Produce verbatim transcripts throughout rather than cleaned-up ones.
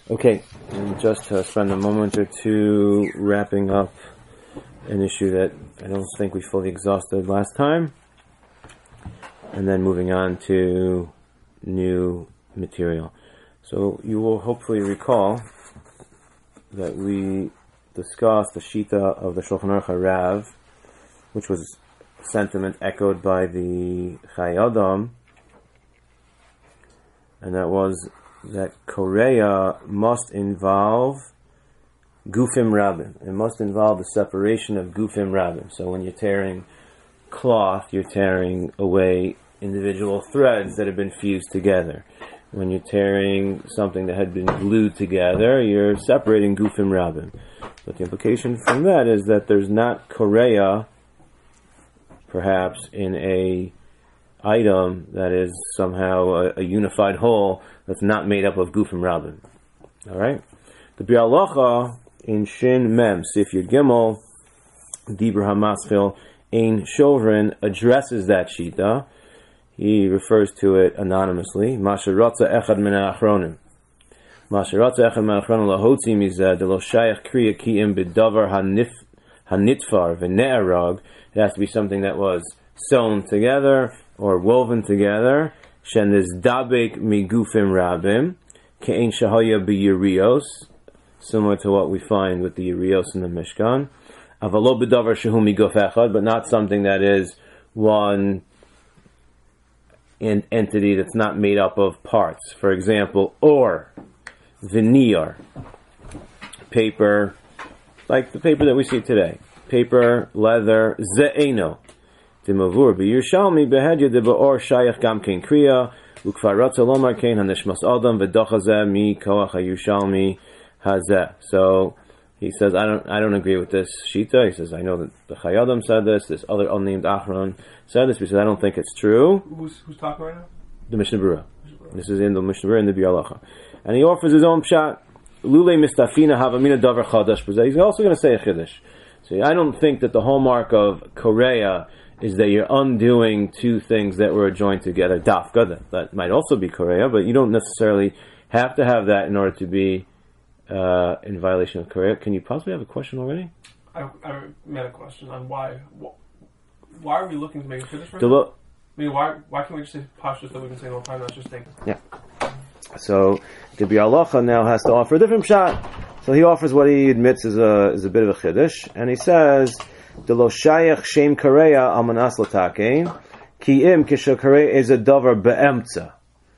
Okay, and just to spend a moment or two wrapping up an issue that I don't think we fully exhausted last time, and then moving on to new material. So you will hopefully recall that we discussed the Shita of the Shulchan Aruch HaRav, which was a sentiment echoed by the Chai Adam, and that was that Korea must involve Gufim Rabim. It must involve the separation of Gufim Rabim. So when you're tearing cloth, you're tearing away individual threads that have been fused together. When you're tearing something that had been glued together, you're separating Gufim Rabim. But the implication from that is that there's not Korea, perhaps, in a item that is somehow a, a unified whole that's not made up of Gufim Rabim. Alright? The Biur Halacha in Shin Mem, Sif Yud Gimel, Dibur HaMaschil, Ein Shovrin, addresses that Shita. He refers to it anonymously. Masha Ratza Echad Min HaAchronim. Masha Ratza Echad Min HaAchronim Lahotzi Mizeh Delo Shayach Kriya Ki'im B'Davar HaNitfar V'Ne'arag. It has to be something that was sewn together or woven together. Shen is Dabek Migufim Rabim. Ke'en Shahaya B'Yerios. Similar to what we find with the Yerios in the Mishkan. Avalo B'Davar Shehu Miguf Echad, but not something that is one an entity that's not made up of parts. For example, or veneer, paper, like the paper that we see today. Paper, leather, ze'eno. Dimavur b'Yerushalmi behedya deba'or shayach gam kein kriya ukvar ratza lomar kein hanishmas adam v'dochazeh mi koach ha'Yerushalmi hazeh. So he says, I don't, I don't agree with this shita. He says, I know that the Chai Adam said this. This other unnamed Achron said this. He says, I don't think it's true. Who's, who's talking right now? The Mishnah Berurah. This is in the Mishnah Berurah in the Biur Halacha, and he offers his own pshat. Lule mistafina havamina davar chadash. He's also going to say a chiddush. So I don't think that the hallmark of Korea is that you're undoing two things that were joined together. Dafka, that, that might also be Korea, but you don't necessarily have to have that in order to be Uh, in violation of Korea. Can you possibly have a question already? I, I made a question on why. Why are we looking to make a chiddush right lo- I mean, why why can't we just say pashtus that we've been saying all the time? That's just taken. Yeah. So the Biur Halacha now has to offer a different shot. So he offers what he admits is a is a bit of a chiddush, and he says, "De lo shayach shem Korea al manas l'takein ki im kisha Korea is a davar be'emtza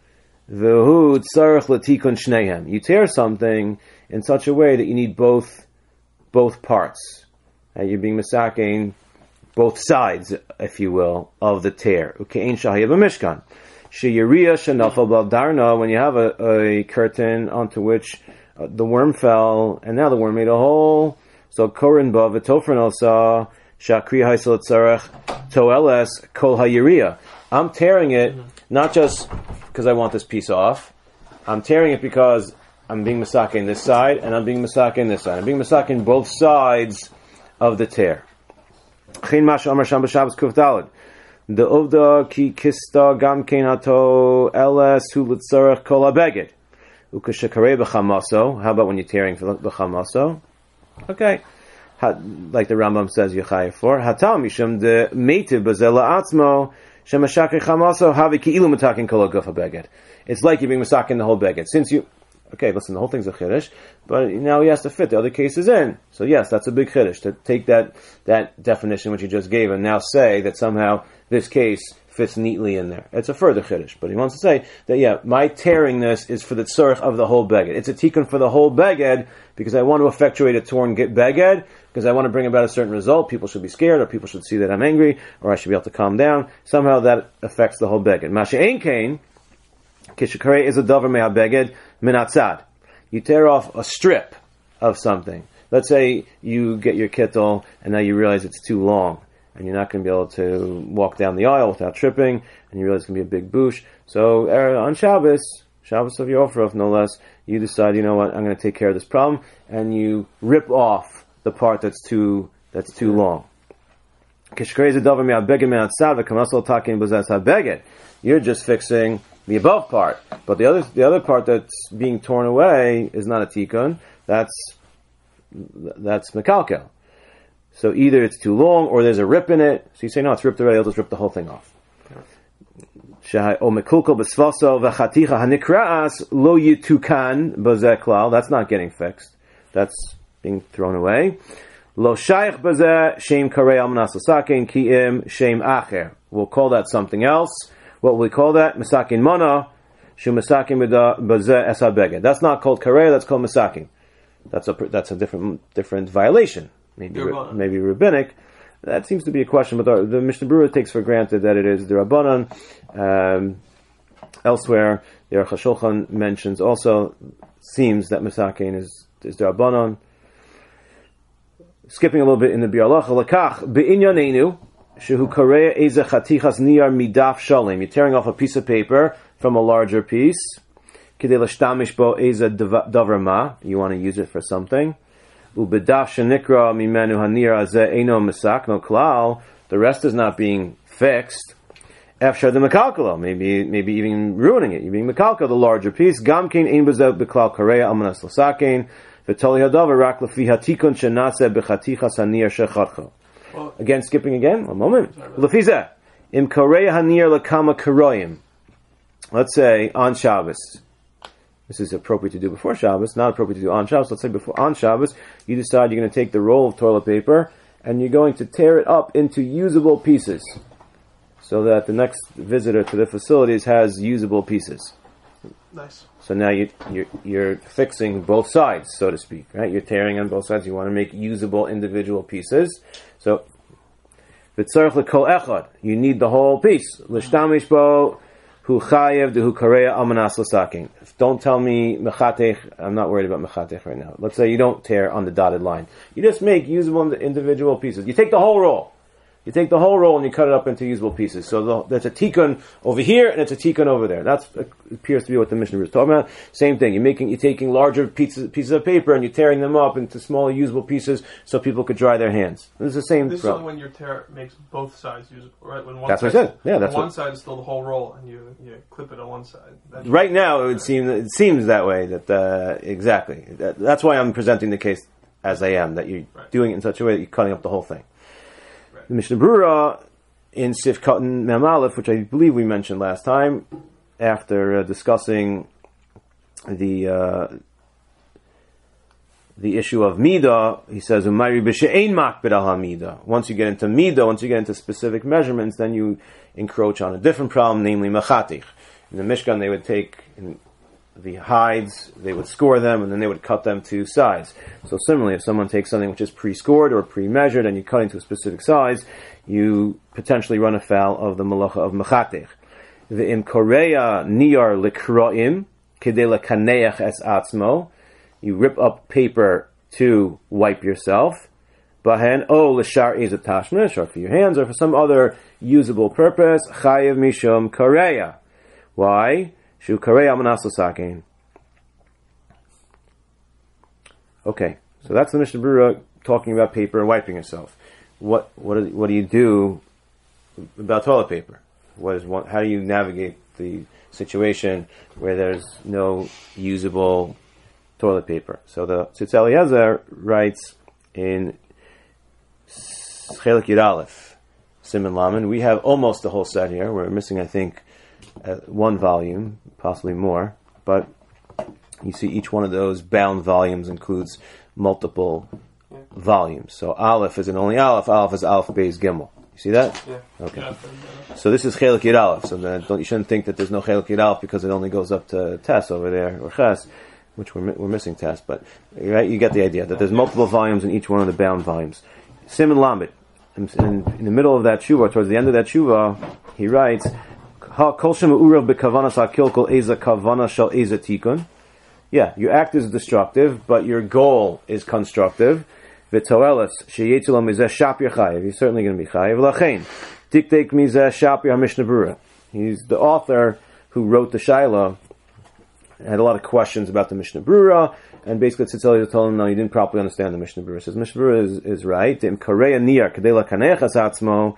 v'hu tzarich l'tikun shnehem." You tear something in such a way that you need both both parts. Uh, you're being misakein both sides, if you will, of the tear. Ukein shahiyah b'mishkan. Sheyariya shenafal b'darna, when you have a, a curtain onto which uh, the worm fell, and now the worm made a hole. So korin ba v'tofran also shakri haisel tzarech toeles kol hayariya. I'm tearing it not just because I want this piece off. I'm tearing it because I'm being misakein this side, and I'm being misakein this side. I'm being misakein both sides of the tear. Chin masha amar sham b'Shabbos kuf daled. The uvda ki kista gam kein hato eles hu l'tzarech kol habeged. Ukashakarei b'chamaso. How about when you're tearing b'chamaso? Okay. Like the Rambam says, Yechayah for Hatam mishum de meitiv b'zel la'atzmo shemashakri chamaso havi ki ilu metakin kol haguf habeged. It's like you're being misakein the whole beged. Since you Okay, listen, the whole thing's a chiddush, but now he has to fit the other cases in. So yes, that's a big chiddush, to take that that definition which you just gave and now say that somehow this case fits neatly in there. It's a further chiddush, but he wants to say that, yeah, my tearing this is for the tzorich of the whole beged. It's a tikkun for the whole beged because I want to effectuate a torn beged, because I want to bring about a certain result. People should be scared, or people should see that I'm angry, or I should be able to calm down. Somehow that affects the whole beged. Masha ein kain, kishakarei is a davar meha beged, minatzad. You tear off a strip of something. Let's say you get your kittel and now you realize it's too long and you're not going to be able to walk down the aisle without tripping, and you realize it's going to be a big boosh. So uh, on Shabbos, Shabbos of Yoffrov no less, you decide, you know what, I'm going to take care of this problem, and you rip off the part that's too that's too long. You're just fixing the above part. But the other the other part that's being torn away is not a tikkun. That's that's mekalkel. So either it's too long or there's a rip in it. So you say no, it's ripped already. I'll just rip the whole thing off. That's not getting fixed. That's being thrown away. Lo shaykh bazeh shem karei al manas l'sakin ki'im shem acher. We'll call that something else. What will we call that? Misakin mana shu misakin bazeh es habeged. That's not called karei. That's called misakin. That's a that's a different different violation. Maybe maybe rabbinic. That seems to be a question, but the, the Mishnah Berurah takes for granted that it is the Rabbanan. Um, elsewhere, the Aruch HaShulchan mentions also seems that misakin is is the Rabbanan. Skipping a little bit in the Biur Halacha, lakach be'inyanenu shehu kareya eze chatichas niyar midaf shalim. You're tearing off a piece of paper from a larger piece. Kidei l'shtamish bo eze davar ma. You want to use it for something. Ubedaf shenikra mimenu hanir azeh eino misak no klal. The rest is not being fixed. Efshar de mekalkalo. Maybe maybe even ruining it. You're being mekalkal the larger piece. Gamkein ein bezev beklal kareya almanas l'sakein. Again, skipping again. One moment. Let's say on Shabbos. This is appropriate to do before Shabbos, not appropriate to do on Shabbos. Let's say before on Shabbos, you decide you're going to take the roll of toilet paper and you're going to tear it up into usable pieces, so that the next visitor to the facilities has usable pieces. Nice. So now you, you're, you're fixing both sides, so to speak, right? You're tearing on both sides. You want to make usable individual pieces. So, v'tzarech l'kol echad. You need the whole piece. L'shtamish bo hu chayev dehu kareya almanas l'saking. Don't tell me mechatech. I'm not worried about mechatech right now. Let's say you don't tear on the dotted line. You just make usable individual pieces. You take the whole roll. You take the whole roll and you cut it up into usable pieces. So the, there's a tikkun over here and it's a tikkun over there. That appears to be what the Mishnah is talking about. Same thing. You're making, you're taking larger pieces, pieces of paper and you're tearing them up into smaller usable pieces so people could dry their hands. This is the same. This problem. is only when your tear makes both sides usable, right? When one that's side, what I said. Yeah, that's one what, side is still the whole roll and you, you clip it on one side. That's right now, it would seem it seems that way. That uh, exactly. That, that's why I'm presenting the case as I am. That you're right. doing it in such a way that you're cutting up the whole thing. Right. The Mishnah Berurah in Sif Katan Mem Aleph, which I believe we mentioned last time, after uh, discussing the uh, the issue of Midah, he says, "Umayri b'she'ein makbid al Midah." Once you get into Midah, once you get into specific measurements, then you encroach on a different problem, namely machatich. In the Mishkan, they would take the hides, they would score them, and then they would cut them to size. So similarly, if someone takes something which is pre-scored or pre-measured, and you cut into a specific size, you potentially run afoul of the malacha of mechatech. V'im koreya niyar likroim kedei lekaneach es atzmo. You rip up paper to wipe yourself. Bahen o l'shar ezat tashmish, or for your hands, or for some other usable purpose. Chayev mishum koreya. Why? Shu koreya manas l'sakein. Okay, so that's the Mishnah Berurah talking about paper and wiping yourself. What what do, what do you do about toilet paper? What is what, how do you navigate the situation where there's no usable toilet paper? So the Tzitz Eliezer writes in Chelik Yud Aleph, Siman Laman. We have almost the whole set here. We're missing, I think, uh, one volume, possibly more. But you see, each one of those bound volumes includes multiple volumes. So Aleph isn't only Aleph. Aleph is Aleph Beis Gimel. You see that? Yeah. Okay. Yeah. So this is Chelik Yud Aleph. So then don't, you shouldn't think that there's no Chelik Yud Aleph because it only goes up to Tes over there, or Ches, which we're we're missing Tes. But right, you get the idea that there's multiple volumes in each one of the bound volumes. Siman Lamed. In, in, in the middle of that tshuva, towards the end of that tshuva, he writes, "Ha kol shema urav bekavanas hakil kol eza kavana shel eza tikun." Yeah, your act is destructive, but your goal is constructive. V'toelas sheyetzu lo mizeh shapir chayev. He's certainly going to be chayev. Lachein diktek mizeh shapir HaMishnah Berurah. He's the author who wrote the Shaila. Had a lot of questions about the Mishnah Berurah, and basically Tzitz Eliezer told him, no, you didn't properly understand the Mishnah Berurah. Says Mishnah Berurah is, is right. Im kareya niyar kadei lakaneach as atzmo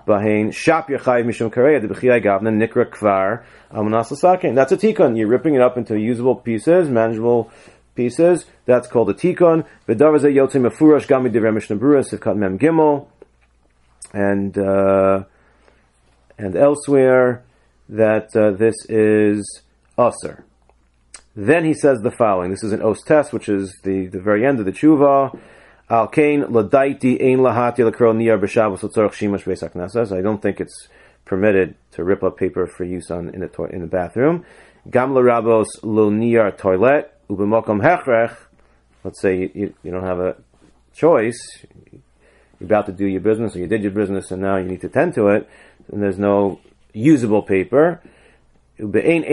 Bahain Shap Yachayiv Mishum Kareya the Bechiyai Gavna Nikra Kvar Almanas Lasakein. That's a tikkun. You're ripping it up into usable pieces, manageable pieces. That's called a tikkun. V'davar zeh yotzei mefurash gami divrei Mishnah Berurah Sivkat Mem Gimel, and uh, and elsewhere that uh, this is aser. Then he says the following. This is an os test, which is the, the very end of the tshuva. Al kain ladaiti ein lahati lakro niyar b'shavos l'tzorach shimash beis haknesses. I don't think it's permitted to rip up paper for use on in the to- in the bathroom. Gam l'rabos lo niyar toilet u'b'mokom hechrech. Let's say you, you, you don't have a choice. You're about to do your business, or you did your business, and now you need to tend to it, and there's no usable paper. You could tear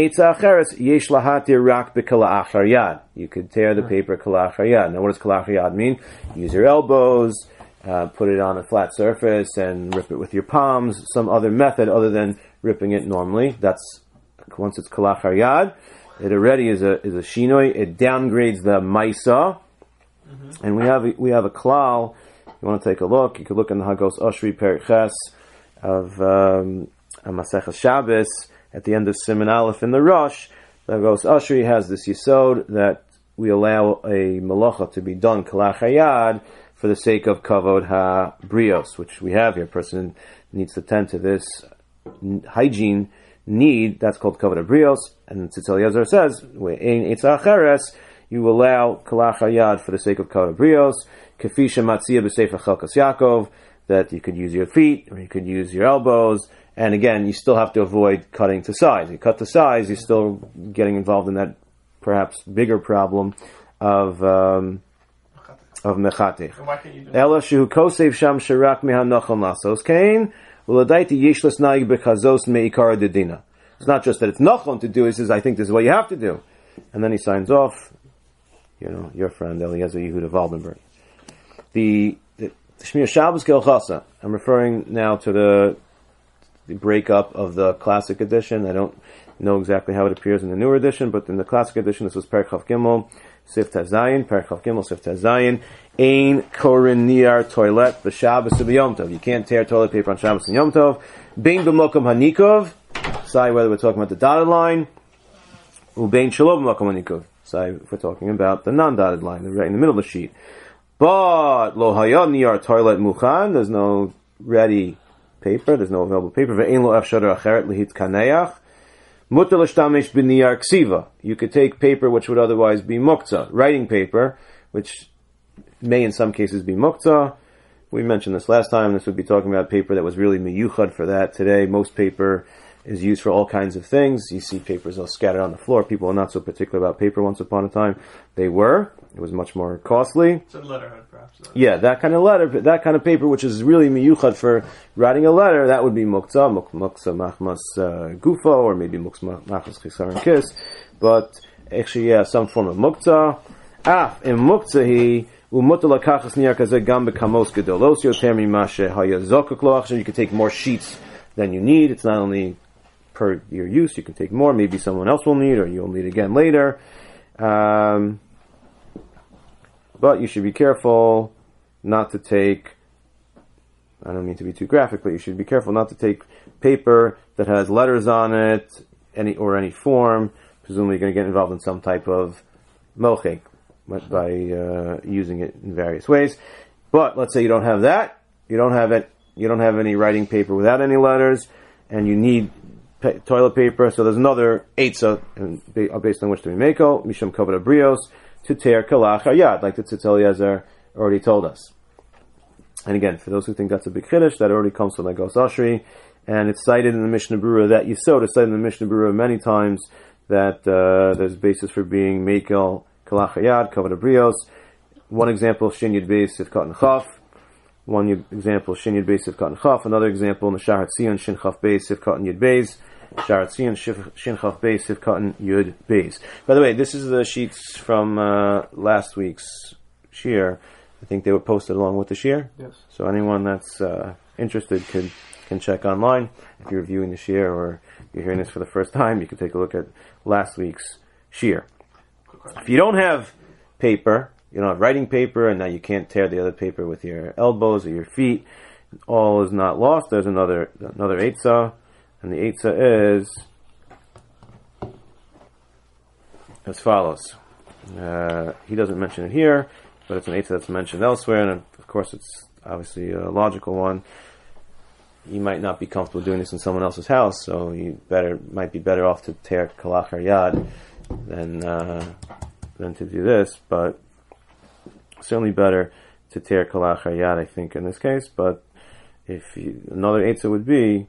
the paper kalachar yad. Now, what does kalachar yad mean? Use your elbows, uh, put it on a flat surface, and rip it with your palms. Some other method other than ripping it normally. That's once it's kalachar yad, it already is a is a shinoi. It downgrades the maisa, mm-hmm. and we have a, we have a klal. You want to take a look? You could look in the Hagos Oshri Perek Ches of um, Masechus Shabbos at the end of Siman Aleph in the Rosh. The Hagos Oshri has this yisod that we allow a malacha to be done kalach hayad for the sake of kavod ha-brios, which we have here. A person needs to tend to this hygiene need. That's called kavod ha-brios. And Tzitz Eliezer says, "Ein etza acheres," you allow kalach hayad for the sake of kavod ha-brios. Kafisha matzia b'sefer Chelkas Yaakov, that you could use your feet or you could use your elbows, and again, you still have to avoid cutting to size. You cut to size, you're still getting involved in that perhaps bigger problem of um, of mechatich. Ela shehu kosev sham sharak mehanochel nasos kain uladaiti yishlas naig bekazos meikar dedina. It's not just that it's nachon to do; he says, "I think this is what you have to do," and then he signs off. You know, your friend Eliezer Yehuda Waldenberg. The, the, the Shmir Shabbos Kelchasa. I'm referring now to the the breakup of the classic edition. I don't know exactly how it appears in the newer edition, but in the classic edition, this was Perek Chav Gimel, Sif Tazayin, Perek Chav Gimel, Sif Tazayin, Ein Korin Niar Toilet, B'Shabbos and Yom Tov. You can't tear toilet paper on Shabbos and Yom Tov. Bein B'Mokom Hanikov. Say whether we're talking about the dotted line. Ubein Shalom B'Mokom Hanikov. Say if we're talking about the non-dotted line, the right in the middle of the sheet. But Lo Hayad Niar Toilet Muchan. There's no ready paper. There's no available paper. Ve'ein Lo Afshara Acheret Lehit Kaneach. Mutar l'shtamish b'niyar ksiva. You could take paper which would otherwise be muktzah, writing paper, which may in some cases be muktzah. We mentioned this last time. This would be talking about paper that was really miyuchad for that. Today, most paper is used for all kinds of things. You see papers all scattered on the floor. People are not so particular about paper. Once upon a time, they were. It was much more costly. It's a letterhead, perhaps. Though. Yeah, that kind of letter, that kind of paper, which is really miyuchad for writing a letter, that would be muktzah, muktzah machmas uh, gufo, or maybe muktzah machmas chisar and kiss. But actually, yeah, some form of muktzah. Af in muktzah umutal lakachas niyar kazeh gam bekamos gedolos yoter mimashe hayazokak loachshem. You can take more sheets than you need. It's not only per your use. You can take more. Maybe someone else will need, or you'll need again later. Um, but you should be careful not to take, I don't mean to be too graphic, but you should be careful not to take paper that has letters on it, any or any form. Presumably you're going to get involved in some type of mochek by uh, using it in various ways. But let's say you don't have that. You don't have it. You don't have any writing paper without any letters, and you need pa- toilet paper. So there's another eitzah based on which to be meko mishum kavod habrios to tear kalach hayad, like the Tzitz Eliezer already told us. And again, for those who think that's a big chiddush, that already comes from the Hagos Oshri, and it's cited in the Mishnah Berurah that Yisod is cited in the Mishnah Berurah many times that uh, there's basis for being mekel kalach hayad kavod habrios. One example, Shin Yud Beis Sifkat and Chaf. One yud, example, Shin Yud Beis Sifkat and Chaf. Another example, in the Sharat Tzion, Shin Chaf Beis Sifkat and Yud Beis. Sharat Tzion, Shin Chaf Beis Sifkat and Yud Beis. By the way, this is the sheets from uh, last week's shir. I think they were posted along with the shir. Yes. So anyone that's uh, interested can can check online. If you're reviewing the shir or you're hearing this for the first time, you can take a look at last week's shir. If you don't have paper, you don't have writing paper, and now you can't tear the other paper with your elbows or your feet, all is not lost. There's another another eitzah, and the eitzah is as follows. Uh, he doesn't mention it here, but it's an eitzah that's mentioned elsewhere, and of course it's obviously a logical one. You might not be comfortable doing this in someone else's house, so you better might be better off to tear kalachar yad than uh, than to do this, but certainly better to tear kalachar yad, I think, in this case. But if you, another eitzah would be,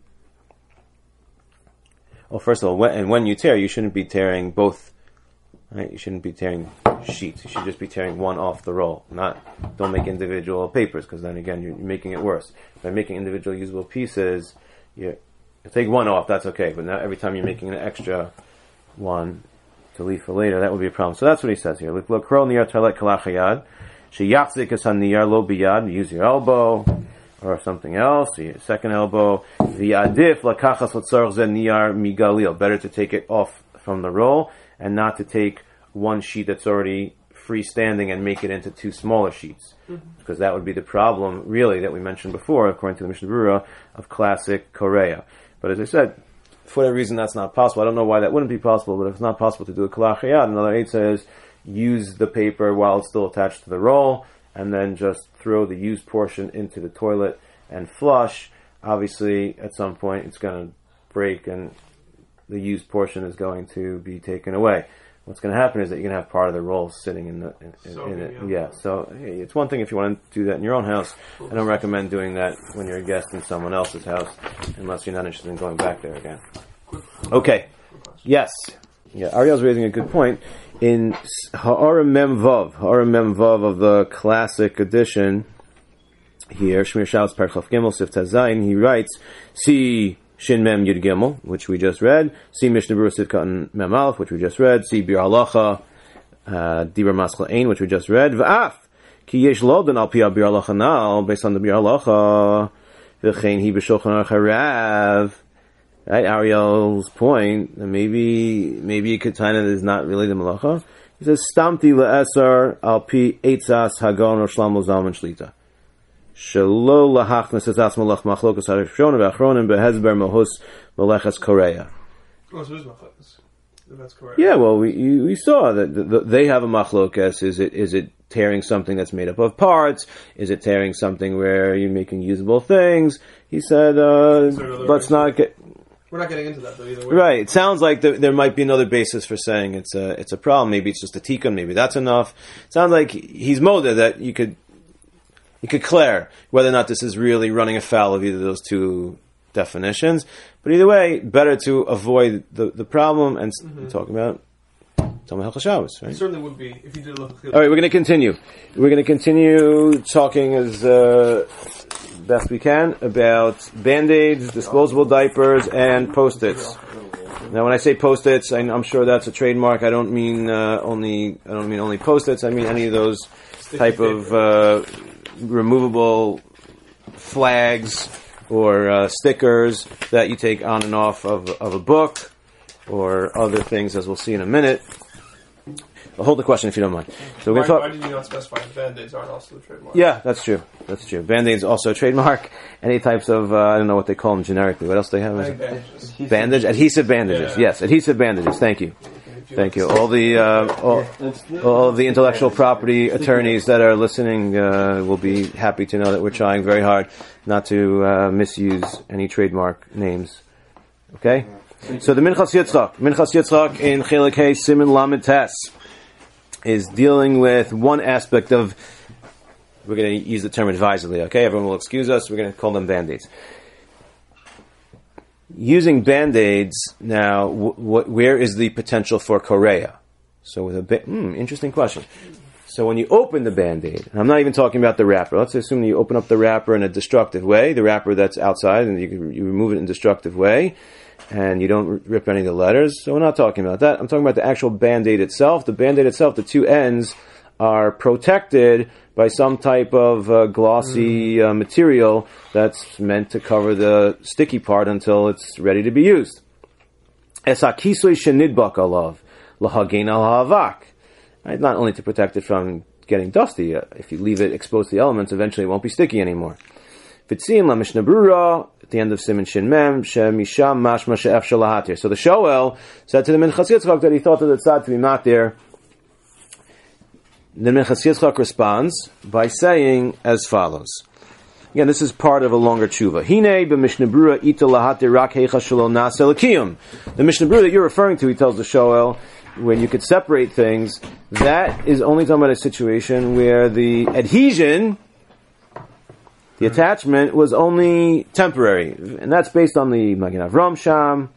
well, first of all, when, and when you tear, you shouldn't be tearing both. Right? You shouldn't be tearing sheets. You should just be tearing one off the roll. Not, don't make individual papers, because then again you're, you're making it worse. By making individual usable pieces, you, you take one off. That's okay. But now every time you're making an extra one to leave for later, that would be a problem. So that's what he says here. Look, look, niyar talet kalachayad. Sheyachzik asan niyar lo biyad. Use your elbow or something else. Your second elbow. V'adif lakachas l'tzarch zen niyar migalil. Better to take it off from the roll, and not to take one sheet that's already freestanding and make it into two smaller sheets. Mm-hmm. Because that would be the problem, really, that we mentioned before, according to the Mishnah Berurah, of classic Korea. But as I said, for whatever reason that's not possible. I don't know why that wouldn't be possible, but if it's not possible to do a kalach hayad, another eitzah is use the paper while it's still attached to the roll, and then just throw the used portion into the toilet and flush. Obviously, at some point, it's going to break and the used portion is going to be taken away. What's going to happen is that you're going to have part of the roll sitting in the in, so, in it. Yeah. yeah. So hey, it's one thing if you want to do that in your own house. I don't recommend doing that when you're a guest in someone else's house, unless you're not interested in going back there again. Okay. Yes. Yeah. Ariel's raising a good point. In Ha'arim Mem Vav, Ha'arim Mem Vav of the classic edition here, Shmir Shaus Perchaf Gimel Sif Tazayin, he writes, see Shin Mem Yud Gimel, which we just read. See Mishnah Berurah Sivkat Mem Aleph, which we just read. See Bir Halacha uh, Dibur Maskal Ein, which we just read. V'af Ki Yesh Lodan Al Pi Bir Halacha Now, based on the Bir Halacha. V'chein Hi B'Shulchan Aruch Harav. Right, Ariel's point. Maybe maybe Ketana is not really the Malacha. He says Stamti LeEsar Al Pi Eitzas Hagon or Shlomo Zalman Shlita. Shelo lahachnas etzas malach machlokas harishon ve'achronim behezber mahus malachas korea. Oh, so it is machlokas. That's correct. Yeah, well, we we saw that the, the, they have a machlokas. Is it is it tearing something that's made up of parts? Is it tearing something where you're making usable things? He said, uh, let's not get. We're not getting into that though either way. Right. It sounds like the, there might be another basis for saying it's a it's a problem. Maybe it's just a tikkun. Maybe that's enough. It sounds like he's moda that you could. You could declare whether or not this is really running afoul of either of those two definitions. But either way, better to avoid the, the problem and mm-hmm. talk about Talmud Hilchos Shabbos, right? It certainly would be if you did a look. All right, we're going to continue. We're going to continue talking as uh, best we can about Band-Aids, disposable diapers, and Post-its. Now, when I say Post-its, I, I'm sure that's a trademark. I don't mean uh, only. I don't mean only Post-its. I mean any of those type of uh, removable flags or uh, stickers that you take on and off of of a book or other things, as we'll see in a minute. I'll hold the question if you don't mind. So we're why, going to talk. Why did you not specify Band-Aids aren't also a trademark? Yeah, that's true. That's true. Band-Aids also a trademark. Any types of uh, I don't know what they call them generically. What else do they have? Bandages. Bandage, adhesive bandages. Yeah. Yes, adhesive bandages. Thank you. Thank you. All the uh, all, all of the intellectual property attorneys that are listening uh, will be happy to know that we're trying very hard not to uh, misuse any trademark names. Okay? So the Minchas Yitzchak, Minchas Yitzchak in Chelik Hey Siman Lamed Tes is dealing with one aspect of. We're going to use the term advisedly. Okay, everyone will excuse us. We're going to call them Band-Aids. Using Band-Aids now, w- w- where is the potential for Korea? So with a ba- hmm, interesting question. So when you open the Band-Aid, and I'm not even talking about the wrapper. Let's assume that you open up the wrapper in a destructive way, the wrapper that's outside, and you, you remove it in a destructive way, and you don't r- rip any of the letters. So we're not talking about that. I'm talking about the actual Band-Aid itself. The Band-Aid itself, the two ends are protected by some type of uh, glossy uh, material that's meant to cover the sticky part until it's ready to be used. Es hakisui shenidbak alav lahagein al ha'avak. Right? Not only to protect it from getting dusty. Uh, if you leave it exposed to the elements, eventually it won't be sticky anymore. Vitziin la Mishnah Brura at the end of Siman Shin Mem Shemisham Mashma She'ef Shalahatir. So the Shoel said to the Minchas Yitzchak that he thought that it's sad to be matir. The Minchas Yitzchak responds by saying as follows. Again, this is part of a longer tshuva. Hine b'Mishnah Brura ita lahatir rak heicha shelo na'aseh l'kiyum. The Mishnah Brura that you're referring to, he tells the Shoel, when you could separate things, that is only talking about a situation where the adhesion, the attachment, was only temporary. And that's based on the Magen Avram Sham,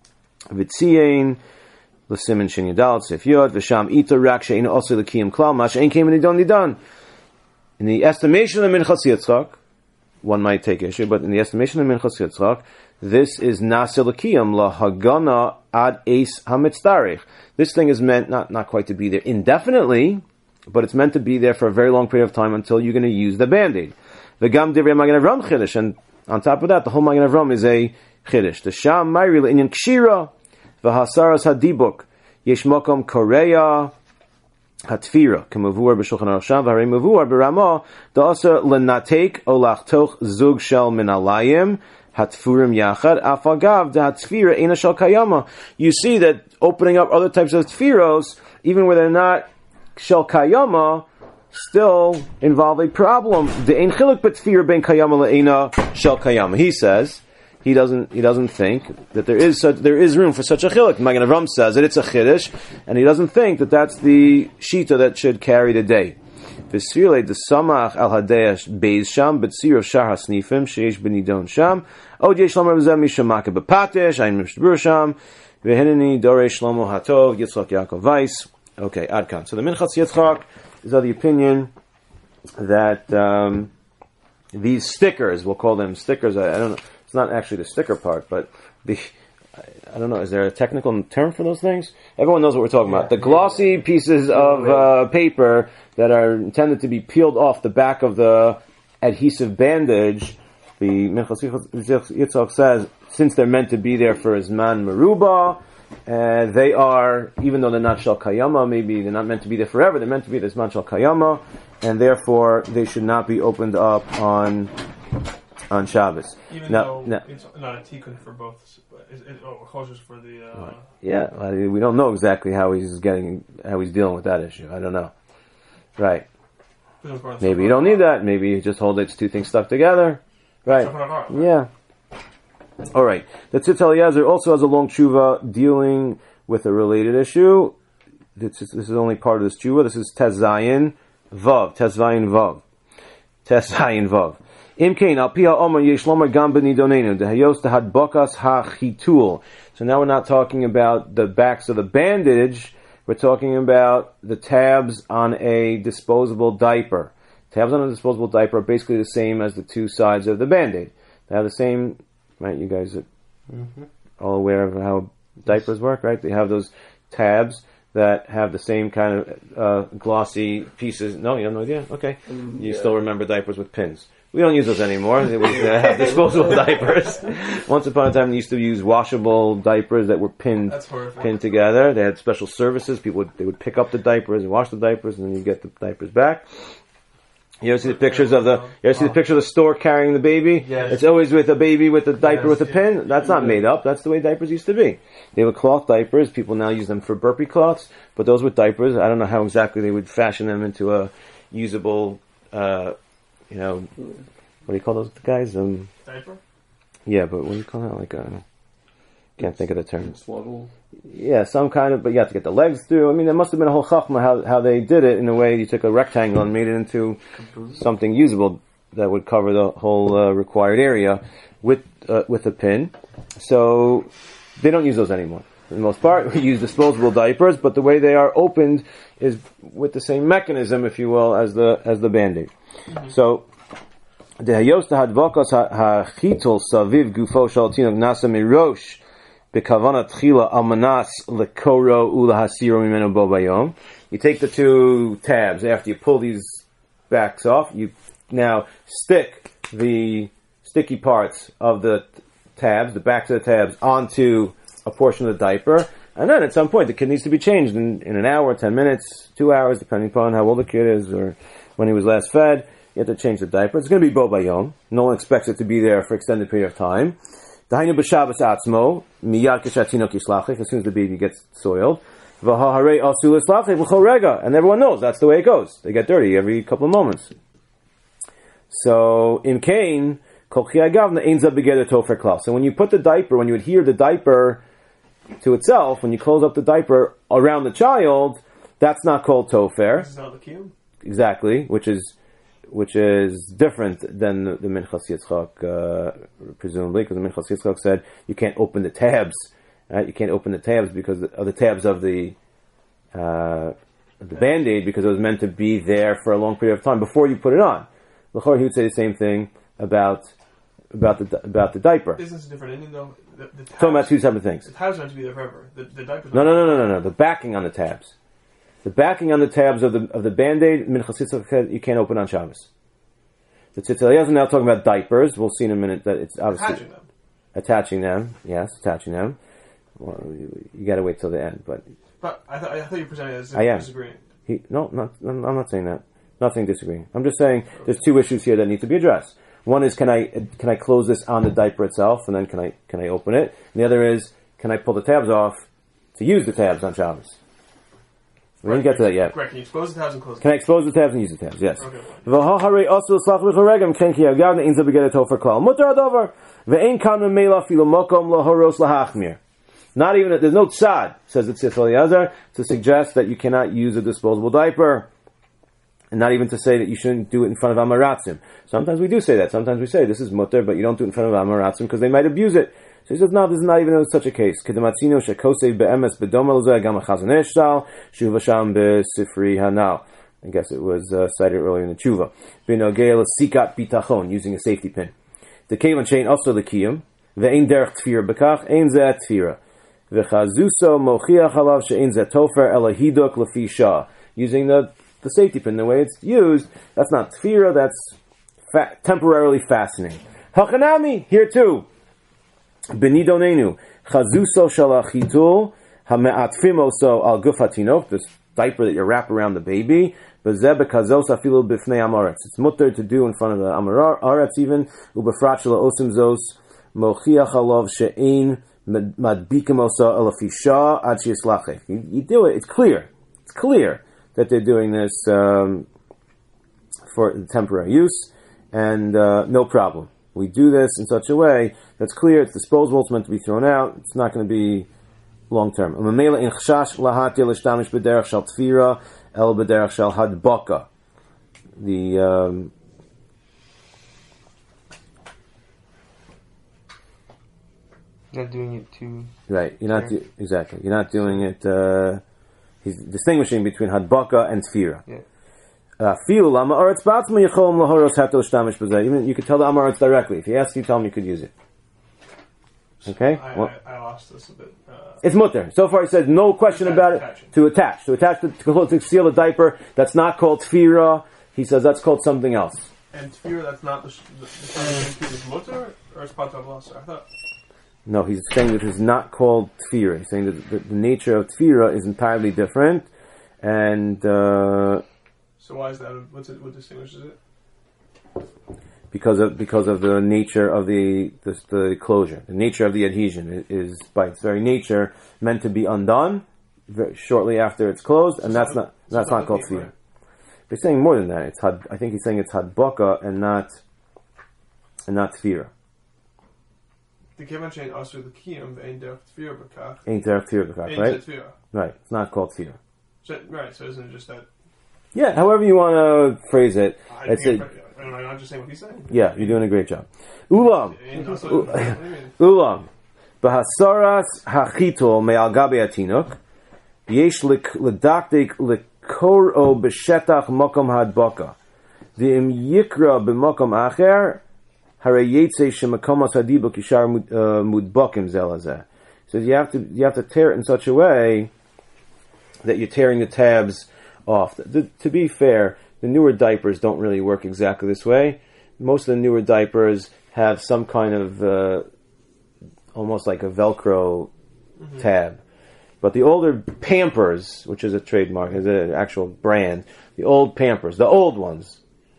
Vitziyin, L'Simen Shin Yadal, Tzef Yod, V'Sham Ita Rak She'in Oseh L'Kiyim Klal, Ma She'in Keim Nidon Nidon. In the estimation of Minchas Yitzchak, one might take issue, but in the estimation of Minchas Yitzchak, this is Naseh L'Kiyim L'Hagana Ad Eis HaMitzdarich. This thing is meant not, not quite to be there indefinitely, but it's meant to be there for a very long period of time until you're going to use the Band-Aid. The Gam Divrei Magen Avram Chiddush, and on top of that, the whole Magen Avram is a Chiddush. The Sham Mayri L'Inyan Kshira, V'Hasaras Hadibuk, Yesh Mokom Korea, Hatfira, K'Mavuar B'Shulchan Aruch Sham, V'Harei Mavuar B'Ramah, Da'asa L'Natek Olach Toch Zug Shel Min Alayim, Hatfurim Yachad, Afagav, Hatfira Eina Shel Kayama. You see that opening up other types of Tfiros, even where they're not Shel Kayama, still involve a problem. The Ein Chiluk B'Tfira Ben Kayama Le'eina Shel Kayama. He says, he doesn't, he doesn't think that there is such, there is room for such a chiluk. Magen Avram says that it's a chiddush, and he doesn't think that that's the shita that should carry the day. V'sfirle the samach al hadesh beis sham b'tzir of shar hasnifim sheish b'nidon sham od yesh lomer b'zeh mishamake b'patesh ayin mishtabur sham v'henini dorei shlomo hatov Yitzchak Yaakov Weiss. Okay, adkan. So the Minchas Yitzchak is of the opinion that um, these stickers, we'll call them stickers. I, I don't know. It's not actually the sticker part, but the, I don't know, is there a technical term for those things? Everyone knows what we're talking yeah, about. The glossy pieces of uh, paper that are intended to be peeled off the back of the adhesive bandage, the Minchas Yitzchak says, since they're meant to be there for Zman Meruba, uh, they are, even though they're not Shel Kayama, maybe they're not meant to be there forever, they're meant to be there Zman Shel Kayama, and therefore they should not be opened up on on Shabbos. Even now, though now, it's not a tikkun for both, is it oh, kosher for the? Uh, yeah, I mean, we don't know exactly how he's getting, how he's dealing with that issue. I don't know. Right? Maybe you don't need that. Maybe you just hold it's two things stuck together. Right? Yeah. All right. The Tzitz Eliezer also has a long tshuva dealing with a related issue. This is, this is only part of this tshuva. This is Tes Zayin Vav. Tes Zayin Vav. Tes Zayin Vav. Imkein al pia omer yesh lomer gam benidonenu dehayos dehadbokas hachitul. So now we're not talking about the backs of the bandage. We're talking about the tabs on a disposable diaper. Tabs on a disposable diaper are basically the same as the two sides of the Band-Aid. They have the same, right? You guys are mm-hmm. all aware of how diapers work, right? They have those tabs that have the same kind of uh, glossy pieces. No, you have no idea? Okay. Mm, you yeah. still remember diapers with pins. We don't use those anymore. They would uh, have disposable diapers. Once upon a time, they used to use washable diapers that were pinned pinned together. They had special services. People would, they would pick up the diapers and wash the diapers, and then you get the diapers back. You ever see the pictures of the? You ever see the picture of the store carrying the baby? Yes. It's always with a baby with a diaper yes. with a pin. That's not made up. That's the way diapers used to be. They were cloth diapers. People now use them for burpee cloths, but those were diapers. I don't know how exactly they would fashion them into a usable. Uh, You know, what do you call those guys? Um, Diaper? Yeah, but what do you call that? Like a, can't think of the term. Swaddle? Yeah, some kind of, but you have to get the legs through. I mean, there must have been a whole chachma how, how they did it in a way you took a rectangle and made it into something usable that would cover the whole uh, required area with, uh, with a pin. So, they don't use those anymore. For the most part, we use disposable diapers, but the way they are opened is with the same mechanism, if you will, as the, as the Band-Aid. Mm-hmm. So, the hayos hadvokos hachitul saviv gufo shel tinok nasa mirosh bekavana tchila almanas lekoro ulahasiro mimenu bo bayom. You take the two tabs after you pull these backs off. You now stick the sticky parts of the tabs, the backs of the tabs, onto a portion of the diaper, and then at some point the kid needs to be changed in, in an hour, ten minutes, two hours, depending upon how old the kid is or when he was last fed. you have to change the diaper. It's going to be bo bayom. No one expects it to be there for extended period of time. Dahainu b'Shabbos atzmo miyad kashatinok yishlachich, as soon as the baby gets soiled. V'haharei asu l'slachich v'chol rega, and everyone knows that's the way it goes. They get dirty every couple of moments. So in Cain, kol chiyagavna einza begeder tofer klal. So when you put the diaper, when you adhere the diaper to itself, when you close up the diaper around the child, that's not called tofer. This is not the kiyum? Exactly, which is which is different than the, the Minchas Yitzchak, uh, presumably, because the Minchas Yitzchak said you can't open the tabs. Right? You can't open the tabs because of the tabs of the uh, the Band-Aid, because it was meant to be there for a long period of time before you put it on. L'chor, he would say the same thing about about the about the diaper. Isn't this a different ending though? The, the tabs, Talking about two separate things. The tabs are meant to be there forever. The, the diaper's No, no, no, no, no, no. The backing on the tabs. The backing on the tabs of the of the Band-Aid, Minchas Yitzchak said you can't open on Shabbos. The Tzitz Eliezer is now talking about diapers. We'll see in a minute that it's obviously attaching them. Attaching them, yes, attaching them. Well, you, you got to wait till the end, but. But I, th- I thought you were presenting it as I am. disagreeing. He, no, not, I'm not saying that. Nothing disagreeing. I'm just saying there's two issues here that need to be addressed. One is can I can I close this on the diaper itself, and then can I can I open it? And the other is can I pull the tabs off to use the tabs on Shabbos? We didn't get to that yet. Right, can you expose the tabs and close Can I them? expose the tabs and use the tabs? Yes. Okay. V'hahari also slach v'choregam ken ki yagav ne'inza begeder tofer klal. Mutar adover. Ve'ein kan memela filu mokom lahoros lahachmir. Not even, there's no tzad, says the Tzitz Eliezer, to suggest that you cannot use a disposable diaper. And not even to say that you shouldn't do it in front of Amaratzim. Sometimes we do say that. Sometimes we say this is mutter, but you don't do it in front of Amaratzim because they might abuse it. So he says, no, this is not even such a case. Kedematzino shekosei be'emes bedomel zeh gam hachazon eshtal shuva sham be'sifri hanal. I guess it was uh, cited earlier in the tshuva. B'nogei l'sikat bitachon, using a safety pin. The kevan shein also the kiyum ve'ein derech tfira bekach ein zeh tfira v'chazuso mochiach halav she'ein zeh tofer elahidok lefi shah. Using the the safety pin, the way it's used, that's not tfira, that's fa- temporarily fastening. Hachanami, here too. Benidonenu, chazuso shalachitul, hame'atfimoso al gufatinok, this diaper that you wrap around the baby, bezeh bekazos afilu bifnei amaretz. It's mutter to do in front of the amaretz even, ubefrat shala osim zos, mochiach alav she'ein madbikim osa alafisha ad sheyislachech. You do it, it's clear. It's clear that they're doing this um, for temporary use, and uh, no problem. We do this in such a way that's clear, it's disposable, it's meant to be thrown out, it's not going to be long term. The um, You're not doing it too. Right, you're not do, exactly. You're not doing it. Uh, he's distinguishing between hadbaka and tfira. Yeah. Uh, Even you could tell the amaretz directly. If he asks you, tell him you could use it. Okay? I, Well, I, I lost this a bit. Uh, it's mutter. So far, he says no question Attach- about it. attaching. To attach, to attach, to, to, to seal the diaper. That's not called tfira. He says that's called something else. and tefira, that's not the sh- the, the same is mutter or it's part of loss. I thought. No, he's saying that it's not called tfira. He's saying that the, the nature of tfira is entirely different, and uh, So why is that? What's it? What distinguishes it? because of because of the nature of the the, the closure, the nature of the adhesion is, is by its very nature meant to be undone very shortly after it's closed, and that's not that's not called tfira. But he's saying more than that. It's had, I think he's saying it's hadbaka and not and not tfira. The kevan chain also the kiyum ain't derech tefira b'kach. Ain't there tfira the fact, Ain't right? tefira. Right. It's not called tfira. So, right. So isn't it just that? Yeah. However you want to phrase it, I it's think a, I'm I'm not just saying what he's saying. yeah. You're doing a great job. Ulam. Ain't also- what do you mean? Ulam. Bahasaras hachitul me'al gabe atinuk. Yesh ledaktik lekoro b'shetach mokom hadbaka. V'im yikra b'mokom acher. Hare yetze shemakomos hadibuk yishar mudbakim zelazeh. So you have to you have to tear it in such a way that you're tearing the tabs off. The, the, to be fair, the newer diapers don't really work exactly this way. Most of the newer diapers have some kind of uh, almost like a Velcro mm-hmm. tab. But the older Pampers, which is a trademark, is an actual brand, the old Pampers, the old ones,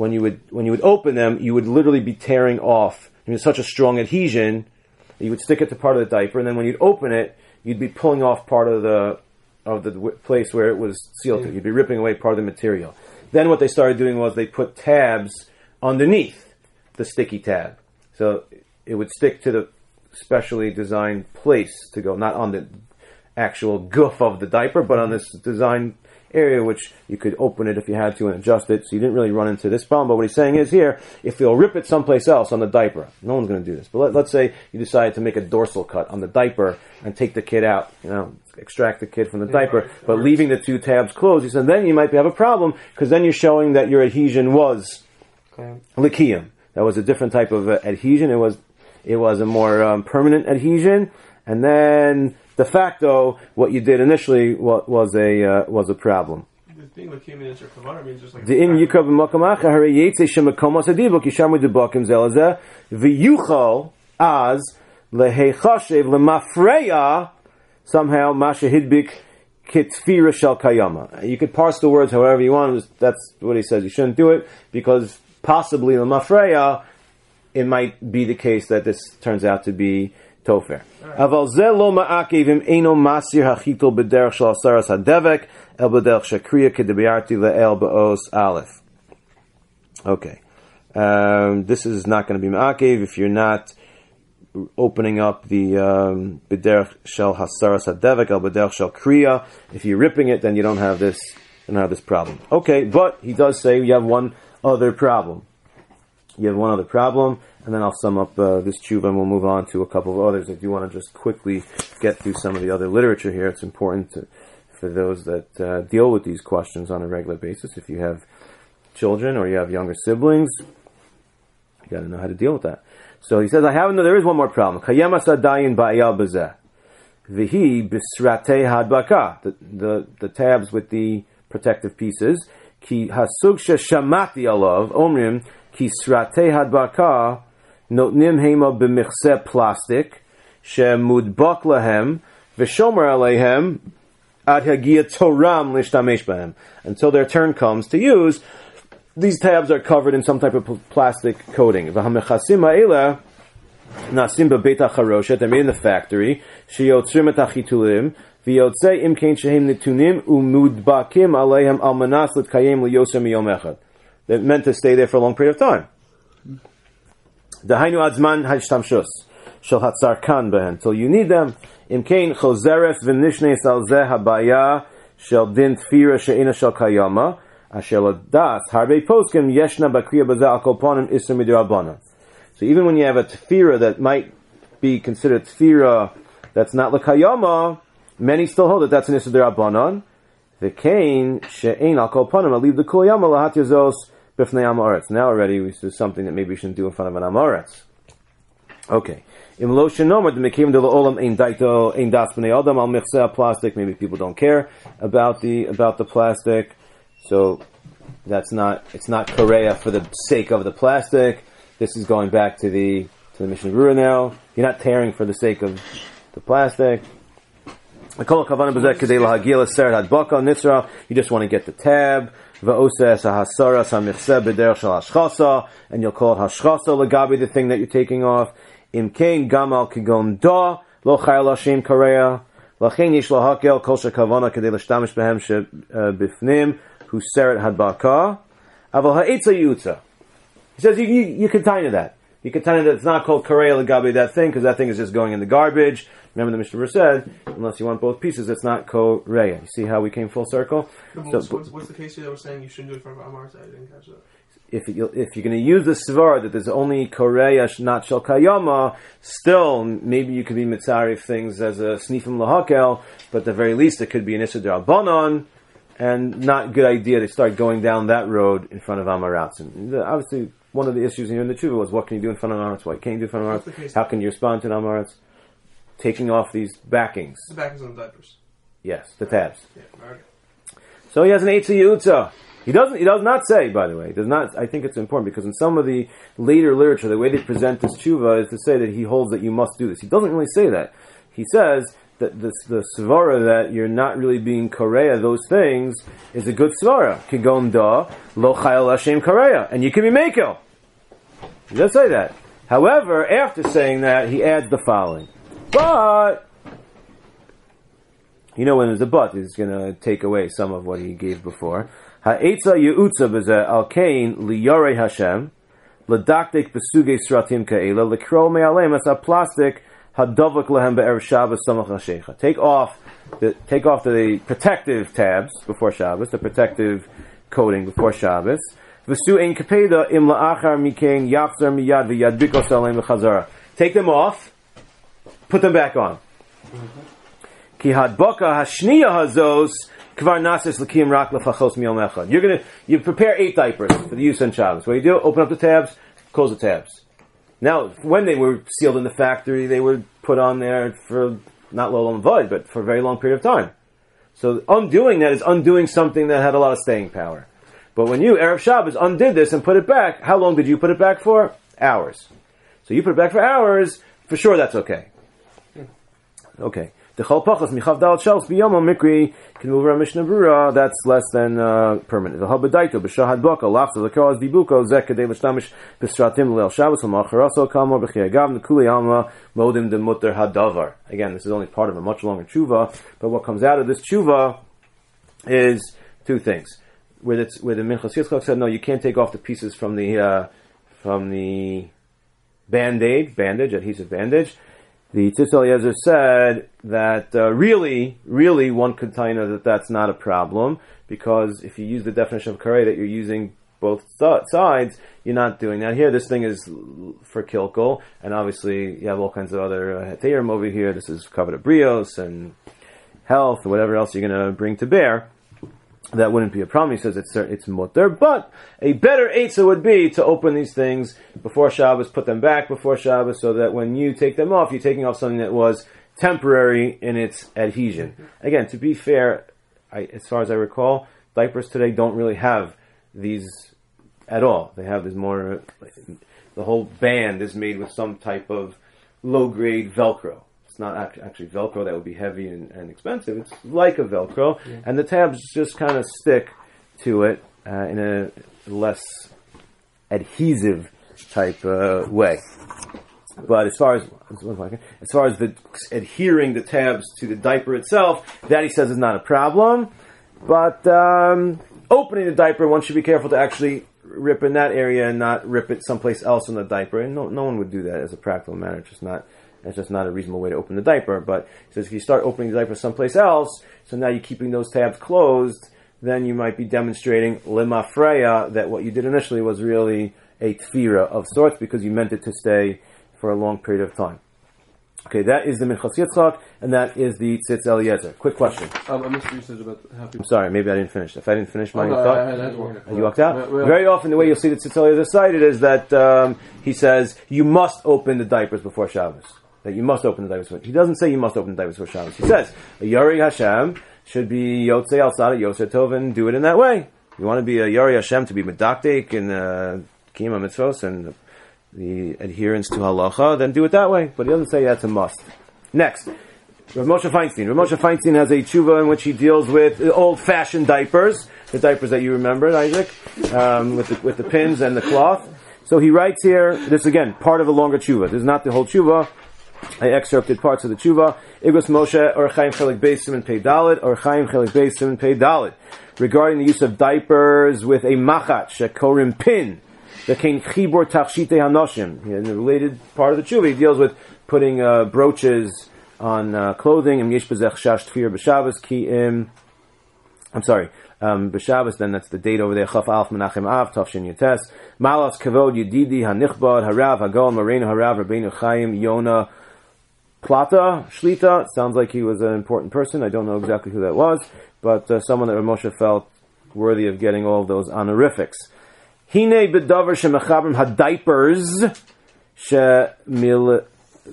when you would when you would open them, you would literally be tearing off. I mean, it's such a strong adhesion. You would stick it to part of the diaper, and then when you'd open it, you'd be pulling off part of the of the w- place where it was sealed to. You'd be ripping away part of the material. Then what they started doing was they put tabs underneath the sticky tab. So it would stick to the specially designed place to go, not on the actual goof of the diaper, but on this designed area, which you could open it if you had to and adjust it, so you didn't really run into this problem. But what he's saying is here, if you'll rip it someplace else on the diaper, no one's going to do this, but let, let's say you decided to make a dorsal cut on the diaper and take the kid out, you know, extract the kid from the yeah, diaper, right. but right. leaving the two tabs closed, he said, then you might have a problem, because then you're showing that your adhesion was okay. Likiyim. That was a different type of uh, adhesion. It was it was a more um, permanent adhesion, and then de facto, what you did initially was, was a uh, was a problem. Being Likiyim in Kavanah means just like the in Yikav Makam Acha Hare Yetze Shemakomos Adibuk Yishamu Debakim Zelazeh V'Yuchal Az Lehechashev Lemafreya somehow Masha Hidbik Kitfira Shel Kayama. You could parse the words however you want. That's what he says. You shouldn't do it because possibly Lemafreya, it might be the case that this turns out to be Tofer. Aval ze lo ma'akev im eino masir hachitol b'derech shel asaras hadevek el b'derech shakriya kedebiarti le'el ba'os aleph. Okay. Um, this is not going to be ma'akev if you're not opening up the um, b'derech shel hasaras hadevek el b'derech shel kriya. If you're ripping it, then you don't have this, you don't have this problem. Okay, but he does say you have one other problem. You have one other problem, and then I'll sum up uh, this tshuva, and we'll move on to a couple of others. If you want to just quickly get through some of the other literature here, it's important to, for those that uh, deal with these questions on a regular basis. If you have children or you have younger siblings, you got to know how to deal with that. So he says, I have no, there is one more problem. Kayama sadayin ba'ayal bezeh. Vihi bisratei hadbaka. The, the, the tabs with the protective pieces. Ki hasug shamati alav, omrim, Ki sratei hadbaka notnim hema b'michse plastic shemudbak lahem v'shomer aleihem ad hagia toram lishtamesh bahem. Until their turn comes to use, these tabs are covered in some type of plastic coating. V'hamechasim ha'ela nasim b'beit ha'charoshet. They're made in the factory. Sheyotzrim et ha'chitulim v'yotzei im kein shehem nitunim umudbakim aleihem al manas l'tkayem liyosem yom echad. They're meant to stay there for a long period of time. Dahainu adzman hashtamshus shel hatzarkan behen until you need them. Imkein chozeres v'nishnes al zeh habaya shel din tfira she'ina shel kayama asher ladas harbe poskim yeshna bakriya bazeh al kolponim isur midirabana. So even when you have a tfira that might be considered tfira that's not l'kayama, many still hold that that's an isur dirabanan. The kain she'ein al kolponim leave the kuyama lahat yazos. Now already this is something that maybe we shouldn't do in front of an amoretz. Okay. Plastic. Maybe people don't care about the about the plastic, so that's not it's not korea for the sake of the plastic. This is going back to the to the Mishnah Berurah now. You're not tearing for the sake of the plastic. You just want to get the tab. And you'll call it hashchasa legabi, the thing that you're taking off. Imkein gamal kigon da lo chayal hashem korea lachen yish lahakel kol shekavana kedei l'shtamish behem shebifnim hu seret hadbaka aval ha'etza yutza. He says you, you, you can tie into that. You can tie into that it's not called korea legabi, that thing, because that thing is just going in the garbage. Remember the Mishnah Berurah said, unless you want both pieces, it's not korea. You see how we came full circle? No, so, what's, what's the case here that we're saying you shouldn't do it in front of Amar? I didn't catch that. If, you, if you're going to use the svar that there's only korea, not shel kayama, still, maybe you could be mitzarif things as a snifim lahakel, but at the very least it could be an isur d'Rabbanan, and not a good idea to start going down that road in front of Amaratz. And the, obviously, one of the issues here in the tshuva was what can you do in front of Amaratz, what can't you do in front of Amaratz, how can you respond to an Amaratz? Taking off these backings. The backings on the diapers. Yes, the tabs. Yeah, okay. So he has an Eitzi Yutza. He doesn't. He does not say, by the way, he does not. I think it's important because in some of the later literature, the way they present this tshuva is to say that he holds that you must do this. He doesn't really say that. He says the, the, the svara that you're not really being korea those things is a good svara. Kigon da lo chayil Hashem korea, and you can be mekel. He does say that. However, after saying that, he adds the following. But you know when there's a but, he's going to take away some of what he gave before. Ha'etza ye'utza b'zeh al kain liyorei Hashem l'daktik b'sugei sratim ka'ela l'kro me'alem as plastic hadavak lehem be'erev Shabbos samach hashecha. Take off the take off the protective tabs before Shabbos, the protective coating before Shabbos. V'su ein kapeda im la'achar mikein yachzer miyad v'yadbikos aleim v'chazara. Take them off, put them back on. Ki hadbaka hashniya hazos kvar nasis l'kiyim rak lefachos miyom echad. You're gonna you prepare eight diapers for the use on Shabbos. What do you do? Open up the tabs, close the tabs. Now, when they were sealed in the factory, they were put on there for not l'olam vod, but for a very long period of time. So undoing that is undoing something that had a lot of staying power. But when you, Erev Shabbos, undid this and put it back, how long did you put it back for? Hours. So you put it back for hours, for sure that's okay. Okay. The chol pachas michav dal shels biyom mikri can move our Mishnah Brura. That's less than uh, permanent. The habadaito b'shahad baka lafta l'karas dibuko zek kadei l'shtamish b'stratim l'el Shabbos l'macharaso kalmor b'chiyagav n'kuli alma modim demuter hadavar. Again, this is only part of a much longer tshuva, but what comes out of this tshuva is two things. Where it's where the Minchas Yitzchak said no, you can't take off the pieces from the uh, from the band-aid, bandage, adhesive bandage. The Tzitz Eliezer said that uh, really, really one could tell you that that's not a problem, because if you use the definition of karei that you're using both sides, you're not doing that. Here, this thing is for kilkul, and obviously you have all kinds of other uh, heterim over here. This is covered at brios and health, or whatever else you're going to bring to bear. That wouldn't be a problem. He says it's it's mutter, but a better eitzah would be to open these things before Shabbos, put them back before Shabbos, so that when you take them off, you're taking off something that was temporary in its adhesion. Again, to be fair, I, as far as I recall, diapers today don't really have these at all. They have this more, the whole band is made with some type of low-grade Velcro. It's not actually Velcro that would be heavy and, and expensive. It's like a Velcro, yeah. And the tabs just kind of stick to it uh, in a less adhesive type uh, way. But as far as as far as the adhering the tabs to the diaper itself, that he says is not a problem. But um, opening the diaper, one should be careful to actually rip in that area and not rip it someplace else in the diaper. And no, no one would do that as a practical matter. It's just not. It's just not a reasonable way to open the diaper. But he says if you start opening the diaper someplace else, so now you're keeping those tabs closed, then you might be demonstrating lemafreya that what you did initially was really a tfira of sorts because you meant it to stay for a long period of time. Okay, that is the Minchas Yitzchak, and that is the Tzitz Eliezer. Quick question. Um, I missed what you said about happy. I'm sorry, maybe I didn't finish. If I didn't finish my oh, no, thought, I, I, I, I, I, you walked out. Well, well, Very often, the way you'll see the Tzitz Eliezer cited is that um, he says you must open the diapers before Shabbos. That you must open the diapers before. He doesn't say you must open the diapers before Shabbos. He says a Yari Hashem should be Yotzei Al Sada Yoser Tov and do it in that way. You want to be a Yari Hashem to be medaktik and uh, Kiyum Mitzvos and the adherence to halacha, then do it that way. But he doesn't say that's a must. Next, Rav Moshe Feinstein. Rav Moshe Feinstein has a tshuva in which he deals with old-fashioned diapers, the diapers that you remembered, Isaac, um, with the, with the pins and the cloth. So he writes here, this is again part of a longer tshuva. This is not the whole tshuva. I excerpted parts of the tshuva. Igros Moshe Or Chaim Chelik Beis Siman Pei Dalet Or Chaim Chelik Beis Siman Pei Dalet regarding the use of diapers with a machat shekorim pin. The Kain Chibur Tachshite Hanoshim. In the related part of the tshuva, he deals with putting uh, brooches on uh, clothing. Im Yesh Bezech Shash Tfir B'Shabbos Ki Im. I'm sorry. Um, B'Shabbos, then that's the date over there. Chaf Alf Menachem Av Tavshin Yutes. Malas Kavod Yedidi Hanichbad Harav Hagol Marina Harav Rabbeinu Chaim Yona Plata Shlita. Sounds like he was an important person. I don't know exactly who that was, but uh, someone that Rav Moshe felt worthy of getting all of those honorifics. Hine bedavar shemachabrim hadiapers shemil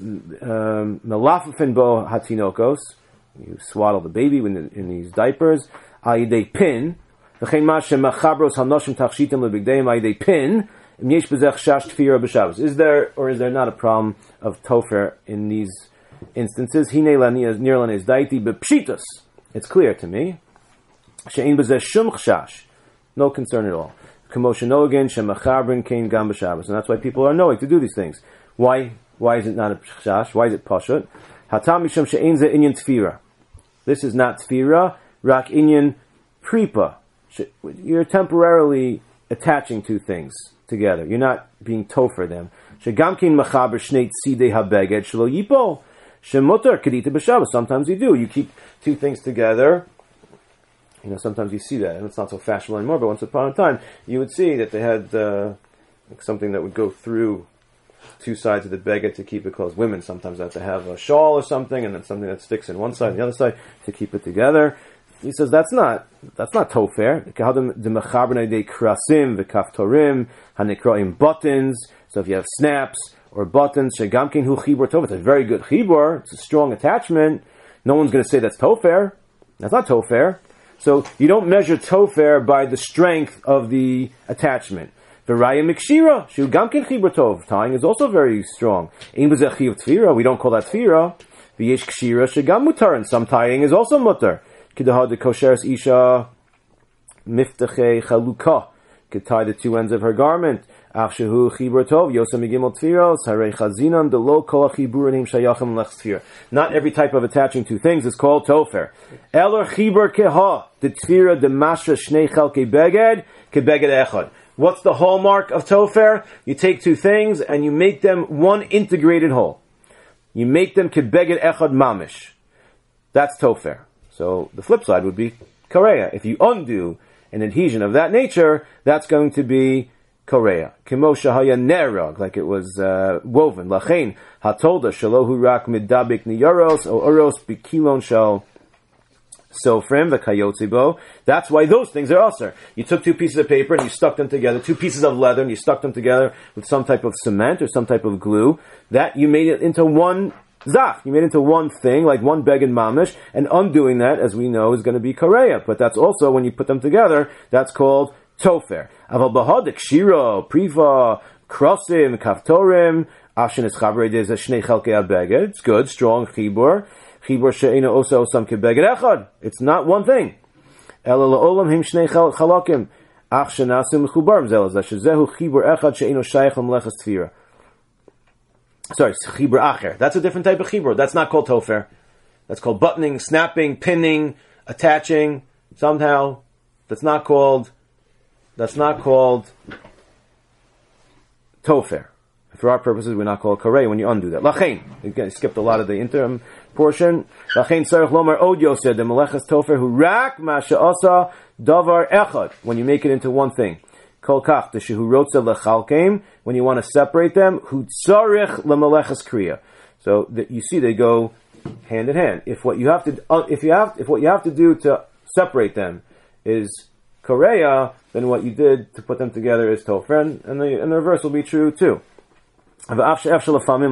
melafafin bo hatinokos. You swaddle the baby in, the, in these diapers. Ayidei pin. V'chein ma shemachabros hanoshim tachshitim lebigdeim ayidei pin. Im yesh bezech shash tfira b'Shabbos. Is there or is there not a problem of tofer in these instances. Hine lanias nirlanes daiti bepshitus. It's clear to me. She'in b'zeh shum chashash. No concern at all. K'moshenogin shemachabrin kain gam b'Shabbos. And that's why people are knowing to do these things. Why? Why is it not a chashash? Why is it pashut? Hatam mishum she'in ze inyan tfira. This is not tfira. Rak inyan pripa. You're temporarily attaching two things together. You're not being tofer them. Shegamkin machaber shnei tzidei habeged shelo yipo. Shemutar kedita b'Shabbos. Sometimes you do. You keep two things together. You know, sometimes you see that, and it's not so fashionable anymore. But once upon a time, you would see that they had uh, like something that would go through two sides of the beged to keep it closed. Women sometimes have to have a shawl or something, and then something that sticks in one side and the other side to keep it together. He says that's not that's not tofer. Buttons. So if you have snaps or buttons, shegamkin hu chibur tov. It's a very good chibur. It's a strong attachment. No one's going to say that's tofer. That's not tofer. So you don't measure tofer by the strength of the attachment. V'raya mikshira shu gamkin chibur tov. Tying is also very strong. Ein b'zeh chiv tfira. We don't call that tfira. V'yesh kshira shegam mutar, and some tying is also mutar. Kidahad kosheres isha miftachei chaluka. Could tie the two ends of her garment. Afshehu chibur tov yosem migimel tfiros harei chazinan delo kol chiburim shayachim lech tfir. Not every type of attaching two things is called tofer. Eller chibur keha the tfira the masha shnei chalkei beged kebeged echad. What's the hallmark of tofer? You take two things and you make them one integrated whole. You make them kebeged echad mamish. That's tofer. So the flip side would be korea. If you undo an adhesion of that nature, that's going to be korea. Kimo shahaya nerag, like it was uh, woven. Lachein hatolda shalohu rak midabik niyaros o oros bikilon shel sofrim v'kayotzibo. That's why those things are usher. You took two pieces of paper and you stuck them together, two pieces of leather, and you stuck them together with some type of cement or some type of glue. That you made it into one zach. You made it into one thing, like one beged mamish, and undoing that, as we know, is going to be korea. But that's also, when you put them together, that's called tofer. Aval bahadik shiro, priva, krosim, kaftorim, ashin es chabrei dez shnei chalkei abeged. It's good, strong chibur. Chibur she'ena osa osam kebeged echad. It's not one thing. Ela la'olam him shnei chalakim. Ach shenasim mechubarim zelaz. Shezehu chibur echad she'ena shayach l'meleches tfira. Sorry, chibur acher. That's a different type of chibur. That's not called tofer. That's called buttoning, snapping, pinning, attaching. Somehow, that's not called. That's not called tofer. For our purposes, we're not called korei when you undo that. Lachein. Again, skipped a lot of the interim portion. Lachein sarich lomar od yoseh the meleches tofer hu rak ma she'asa davar echad. When you make it into one thing. Kol kach the shehu rotza lechalkeim. When you want to separate them, hu tzarich lemeleches kriya. So that you see, they go hand in hand. If what you have to, uh, if you have, if what you have to do to separate them is korea, then what you did to put them together is tofer, and the and the reverse will be true too. Aval gamze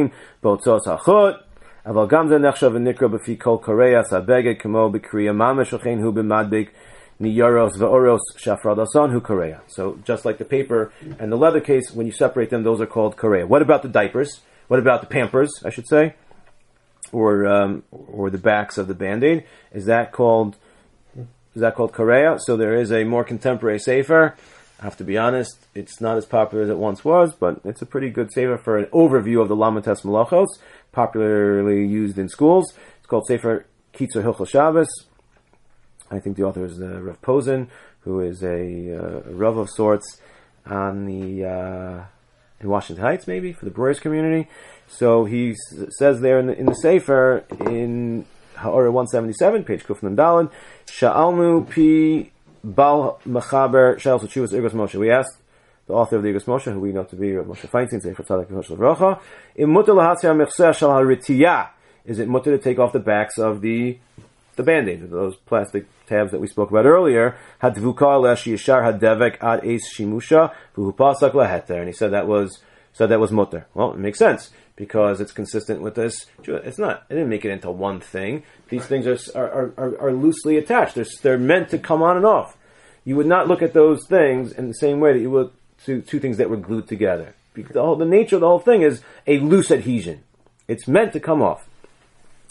nechshav v'nikra b'fi kol korea sabeged kamo b'kriya mamish v'chein hu b'madbik niyaros v'oros shafradasan hu korea. So just like the paper and the leather case, when you separate them, those are called korea. What about the diapers? What about the Pampers, I should say, or um, or the backs of the Band-Aid? Is that called is that called korea? So there is a more contemporary sefer. I have to be honest, it's not as popular as it once was, but it's a pretty good sefer for an overview of the Lamates Malachos, popularly used in schools. It's called Sefer Kitzur Hilchos Shabbos. I think the author is uh, Rav Posen, who is a, uh, a Rav of sorts on the uh, in Washington Heights, maybe for the Brewers community. So he s- says there in the, in the sefer in Ha'orah one seventy-seven, page Kufnam Daled, Sha'alnu pi Bal Mechaber Shal Chuvas Igros Moshe. We asked the author of the Igros Moshe, who we know to be Rav Moshe Feinstein, Sefer Tzadik V'Hoshel V'Rocha, Im mutar lahatzia mechseh shal haritiyah. Is it mutar to take off the backs of the the Band-Aid, those plastic tabs that we spoke about earlier? Hadvuka lesh yishar hadevek ad eis shimusha v'hu pasak laheter. And he said that was said that was mutar. Well, it makes sense because it's consistent with this. It's not. It didn't make it into one thing. These things are are, are, are loosely attached. They're, they're meant to come on and off. You would not look at those things in the same way that you would to two things that were glued together. Because the, whole, the nature of the whole thing is a loose adhesion. It's meant to come off.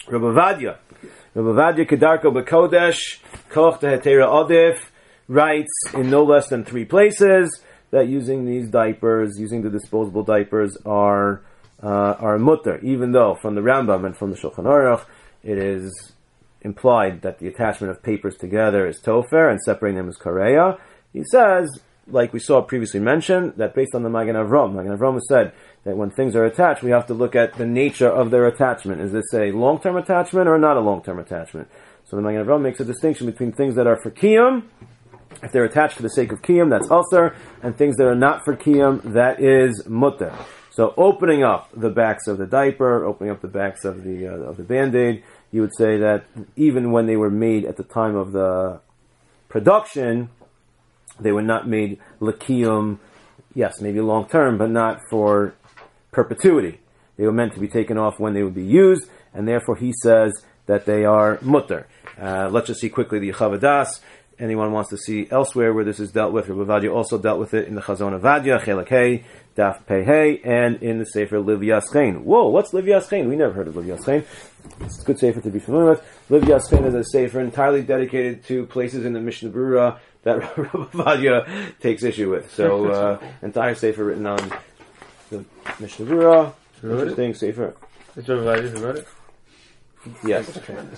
Rabbi Vadia. Rabbi Vadia Kedarko B'Kodesh Koch Tehetera Odif writes in no less than three places that using these diapers, using the disposable diapers, are uh, are mutter, even though from the Rambam and from the Shulchan Aruch it is implied that the attachment of papers together is tofer and separating them is kareya. He says, like we saw previously mentioned, that based on the Magen Avram, Magen Avram said that when things are attached, we have to look at the nature of their attachment. Is this a long-term attachment or not a long-term attachment? So the Magen Avram makes a distinction between things that are for kiyum, if they're attached for the sake of kiyum, that's asr, and things that are not for kiyum, that is mutter. So opening up the backs of the diaper, opening up the backs of the uh, of the Band-Aid, you would say that even when they were made at the time of the production, they were not made l'kiyum, yes, maybe long term, but not for perpetuity. They were meant to be taken off when they would be used, and therefore he says that they are mutter. Uh, let's just see quickly the Chavadas. Anyone wants to see elsewhere where this is dealt with, Rabbi Vadia also dealt with it in the Chazon Avadia, Chelak Hey, Daf Pei Hey, and in the Sefer Livyas Chen. Whoa, what's Livyas Chen? We never heard of Livyas Chen. It's a good Sefer to be familiar with. Livyas Chen is a Sefer entirely dedicated to places in the Mishnah Berurah that Rabbi Vadia takes issue with. So, uh, entire Sefer written on the Mishnah Berurah. Interesting Sefer. It's Rabbi Vadia who wrote it? Yes.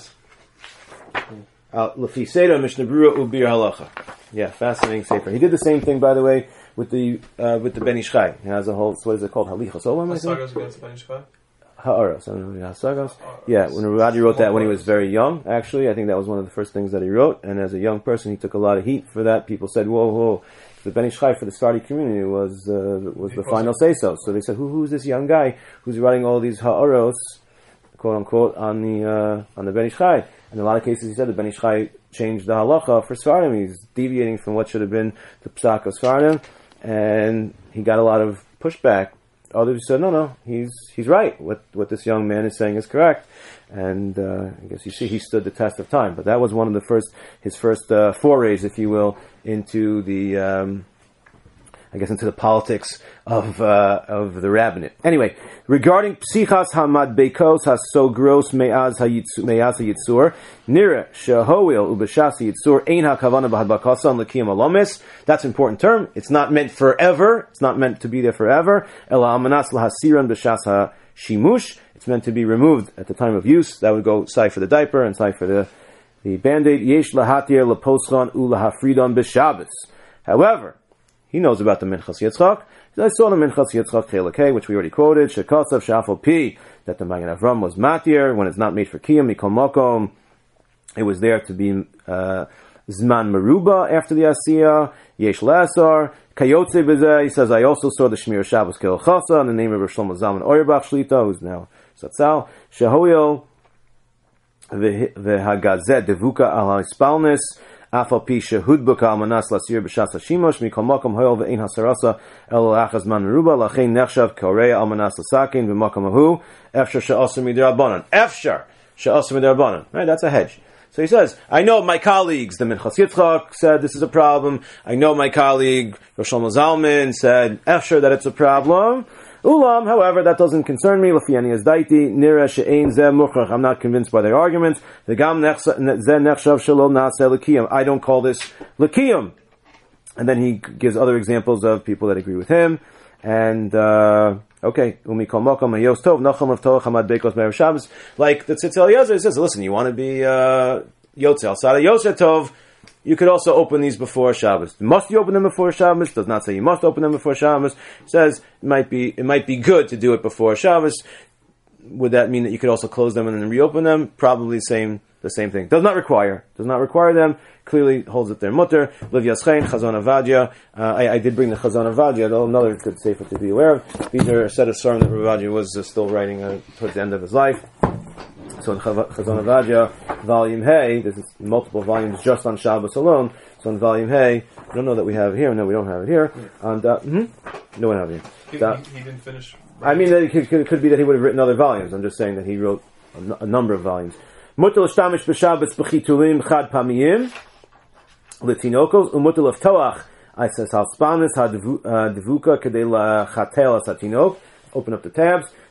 Lefi Seder Mishnah Berurah Ubir Halacha. Yeah, fascinating sefer. He did the same thing, by the way, with the uh, with the Ben Ish Chai. He has a whole, what is it called? Halichos Olam, I think? Hasagos against Ben Ish Chai? Ha'aros. I don't know, Hasagos. Yeah, when Rabbi wrote that when he was very young, actually, I think that was one of the first things that he wrote, and as a young person, he took a lot of heat for that. People said, whoa, whoa, the Ben Ish Chai for the Sephardi community was uh, was the final say-so. So they said, Who, who's this young guy who's writing all these Ha'aros, quote unquote, on the uh, on the Ben Ish Chai? In a lot of cases, he said the Ben Ish Chai changed the halacha for Sfardim. He's deviating from what should have been the psak of Sfardim, and he got a lot of pushback. Others said, no, no, he's he's right. What what this young man is saying is correct. And uh, I guess you see, he stood the test of time. But that was one of the first, his first uh, forays, if you will, into the, um, I guess, into the politics of uh, of the rabbinate. Anyway, regarding psichas hamad beikos has so gross me'az hayitzur nira shehoil ubeshas hayitzur ein hakavana b'hadbakasa l'kiyam alamis. That's an important term. It's not meant forever. It's not meant to be there forever. Ela amanas lahasiran b'shas hashimush. It's meant to be removed at the time of use. That would go side for the diaper and side for the the Band-Aid. Yesh lahatir leposchon ulahafridon b'shabbos. However, he knows about the Minchas Yitzchak. I saw the Minchas Yitzchak Chelakei, which we already quoted. Shekatsav Shafal Pi, that the Magen Avram was matir when it's not made for kiyum mikol makom. It was there to be uh, zman meruba after the asiyah. Yesh lasar kayotze b'zeh. He says, I also saw the Shmir Shabbos Kelchasa in the name of Rosh Shlomo Zalman Auerbach Shlita, who's now Satzal. Shehoyel v'hagazet devuka al hispalnis. Afal pi shehudbuka almanas lasir b'shas hashimosh mikol makom hoyel ve'ein hasarasa el achaz man meruba lachein nechshav korea almanas lasakin v'makom ahu efshar she'asur mid'Rabbanan. Efshar she'asur mid'Rabbanan. Right, that's a hedge. So he says, I know my colleagues, the Minchas Yitzchak said this is a problem. I know my colleague Rosh Shlomo Zalman said efshar that it's a problem. Ulam, however, that doesn't concern me. Lafiani as daiti nira she'ein zeh mukhrach. I'm not convinced by their arguments. The gam zeh nechshav shelo na'aseh l'kiyum. I don't call this l'kiyum. And then he gives other examples of people that agree with him. And uh, okay, umi kol makom hayos tov nacham of toach hamad beikos me'erev Shabbos. Like the Tzitz Eliezer says, listen, you want to be uh, yotzel sada yosher tov. You could also open these before Shabbos. Must you open them before Shabbos? Does not say you must open them before Shabbos. It says it might be it might be good to do it before Shabbos. Would that mean that you could also close them and then reopen them? Probably same the same thing. Does not require. Does not require them. Clearly holds that they're mutter. Livyas Chen, Chazon Avadia. Uh, I, I did bring the Chazon Avadia, though another good sefer to be aware of. These are a set of Sarim that Ravadia was uh, still writing uh, towards the end of his life. So in Chazon Avadia, Volume Hey, there's multiple volumes just on Shabbos alone. So in Volume Hey, I don't know that we have it here. No, we don't have it here. And, uh, mm-hmm. No, we don't have it here. He, That, he, he didn't finish. I mean, it could, could, could be that he would have written other volumes. I'm just saying that he wrote a, n- a number of volumes. Mutal shtamish b'Shabbos b'chitulim chad pamiyim l'tinokos umutal avtoach. I says halspanis hadevuka kedei lachatel asatinok. Open up the tabs.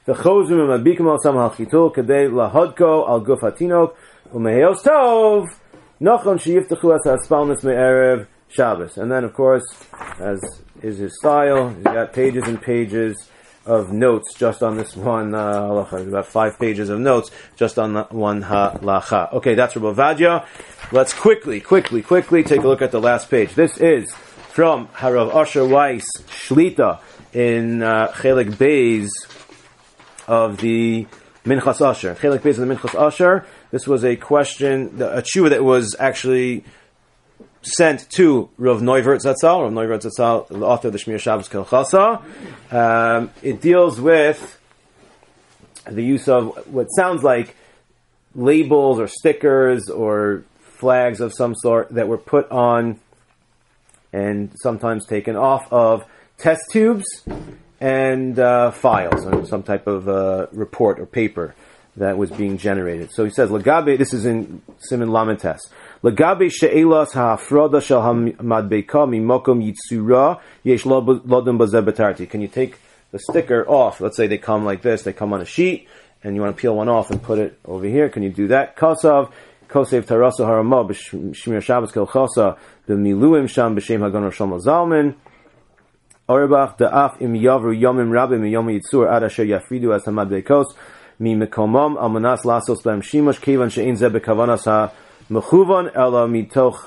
V'chozum u'madbikim al sam ha'chitul kadei lahodko al guf hatinok u'meheos tov nochon sheyiftachu as ha'aspalnis me'erev Shabbos. And then, of course, as is his style, he's got pages and pages of notes just on this one uh, halacha. About five pages of notes just on that one halacha. Okay, that's Rabbi Ovadia. Let's quickly, quickly, quickly take a look at the last page. This is from Harav Asher Weiss Shlita in uh, Chelik Beis of the Minchas Asher. Chelik Beis of the Minchas Asher. This was a question, a tshuva that was actually sent to Rav Neuvert Zatzal. Rav Neuvert Zatzal, the author of the Shmir Shabbos Kelchasa. Um, it deals with the use of what sounds like labels or stickers or flags of some sort that were put on and sometimes taken off of test tubes and uh, files, or some type of uh, report or paper that was being generated. So he says, Lagabe, this is in Siman Lamentes. Lagabe she'elas ha'afroda shel ha'madbeika mimokom yitzura yesh lodum bazeh betarti. Can you take the sticker off? Let's say they come like this, they come on a sheet, and you want to peel one off and put it over here. Can you do that? Kosav, kosev tarasa harama b'shmir Shabbos kelchasa b'miluim sham b'shem hagon Rosham Zalman. Orbach da'af im yavru yomim rabim yom yitzur ad asher yafridu as ha'madbeikos mi mekomam almanas lasos b'hem shimush kevan she'in zeh bekavanas ha Mechuvan ela mitoch.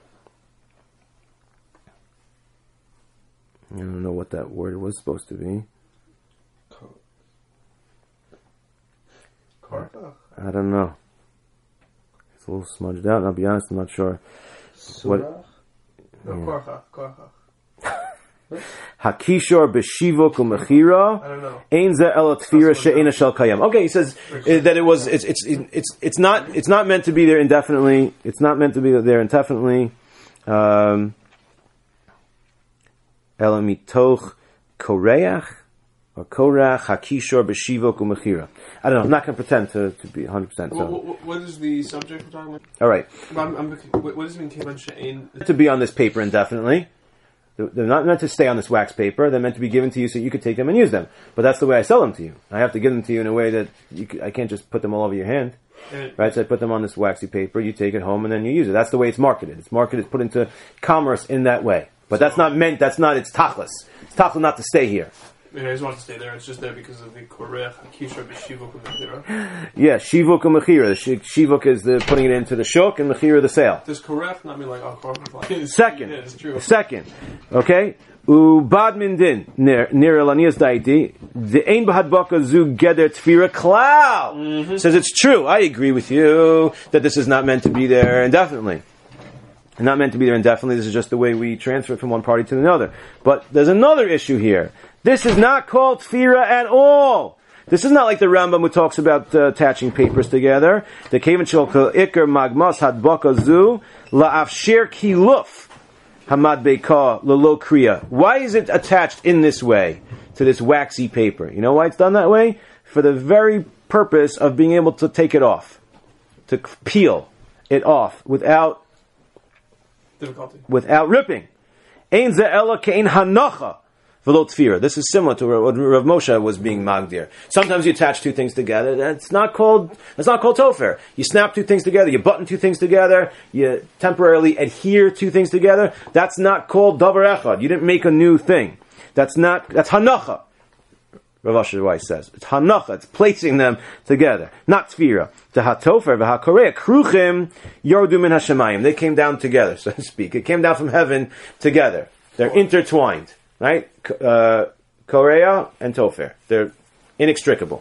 I don't know what that word was supposed to be. I don't know. It's a little smudged out, and I'll be honest, I'm not sure. What? Hakishor b'shivuk u'mechira. I don't know. Ein ze el tfira she'ena shel kayam. Okay, he says uh, that it was. It's it's it's it's not it's not meant to be there indefinitely. It's not meant to be there indefinitely. Um, el mitoch koreach or korach hakishor b'shivuk u'mechira. I don't know. I'm not going to pretend to to be one hundred percent. So. What, what, what is the subject we're talking about? All right. I'm, I'm, what does it mean? Kevan she'ein To be on this paper indefinitely. They're not meant to stay on this wax paper. They're meant to be given to you so you could take them and use them. But that's the way I sell them to you. I have to give them to you in a way that you could, I can't just put them all over your hand. Right? So I put them on this waxy paper, you take it home, and then you use it. That's the way it's marketed. It's marketed, it's put into commerce in that way. But that's not meant, that's not, it's tachlis. It's tachlis not to stay here. I just want to stay there. It's just there because of the korech hakishor b'shivuk u'mechira. Yeah, shivuk and mechira. Shivuk is the putting it into the shuk, and mechira the sale. Does korech not mean like oh korech? Second, yeah, it's true. Second, okay. Ubad min din near near Elanias daiti the ein bahadbaka zu geder tfira klal says it's true. I agree with you that this is not meant to be there indefinitely. Not meant to be there indefinitely. This is just the way we transfer it from one party to another. But there's another issue here. This is not called tfira at all. This is not like the Rambam who talks about uh, attaching papers together. The kevan shel ikar magmas hadbaka zu la'afshir kiluf hamad beika lelo kriya. Why is it attached in this way to this waxy paper? You know why it's done that way? For the very purpose of being able to take it off, to peel it off without difficulty, without ripping. Ein ze ela kein hanacha. This is similar to what Rav Moshe was being magdir. Sometimes you attach two things together. That's not called. That's not called tofer. You snap two things together. You button two things together. You temporarily adhere two things together. That's not called davar echad. You didn't make a new thing. That's not. That's hanacha. Rav Asher Weiss says it's hanacha. It's placing them together, not tfira. The hatofer v'hakorea kruchim yordu min hashemayim. They came down together, so to speak. It came down from heaven together. They're intertwined. Right? Uh, Korea and Tofer. They're inextricable.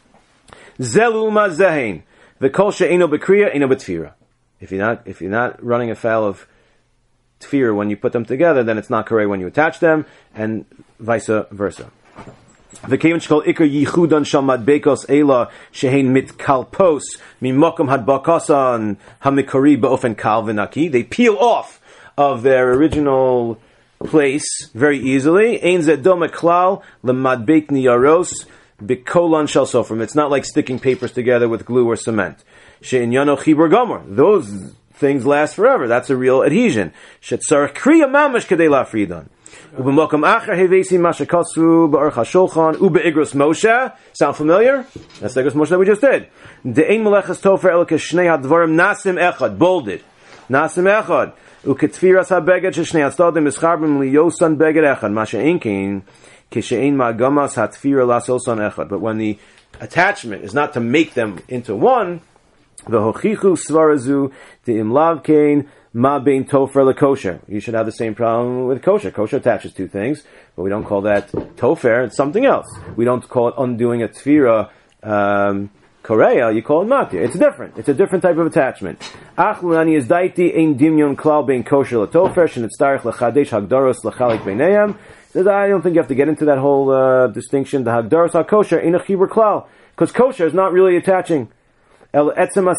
Zeluma zehin. V'kol she'eno b'kriya, eno b'tfira. If you're not, if you're not running afoul of tfira when you put them together, then it's not Korea when you attach them, and vice versa. V'kevan shekol ikar yichudan shal madbekos ela shehein mit kalpos mimokum hadbakasan hamikori ba'ofen kal v'naki. They peel off of their original place very easily. Ein zeh doma klal lemadbek niyaros bikolan shel sofrim. It's not like sticking papers together with glue or cement. She'inyano chibur gomer. Those things last forever. That's a real adhesion. Shetzarech kriya mamash kadei lafridan. Ubemokam acher hevesi mashakatsu ba'arch hashulchan ubeigros Moshe. Sound familiar? That's the Igros Moshe that we just did. De'ein melechas tofer elke shnei hadvarim nasim echad. Bolded. Nasim echad. Uketfiras habeged sheshnei hatzadim mischarbim liyosan beged echad. Masha inkein kishein magamas hatfira lasosan echad. But when the attachment is not to make them into one, v'hochichu svarazu de'im lavkein ma bein tofer lekosher. You should have the same problem with kosher. Kosher attaches two things, but we don't call that tofer. It's something else. We don't call it undoing a tefira um, korea. You call it matir. It's different. It's a different type of attachment. Achlunani is daiti ein dimyon klal bein kosher letofer shenitzarich lechadesh hagdaros lechalik beinayam. Says I don't think you have to get into that whole uh, distinction. The hagdaros hakosher in a chibur klal, because kosher is not really attaching. He says, I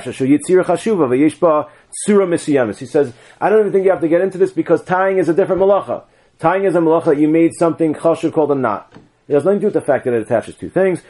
don't even think you have to get into this because tying is a different malacha. Tying is a malacha that you made something chashuv called a knot. It has nothing to do with the fact that it attaches two things.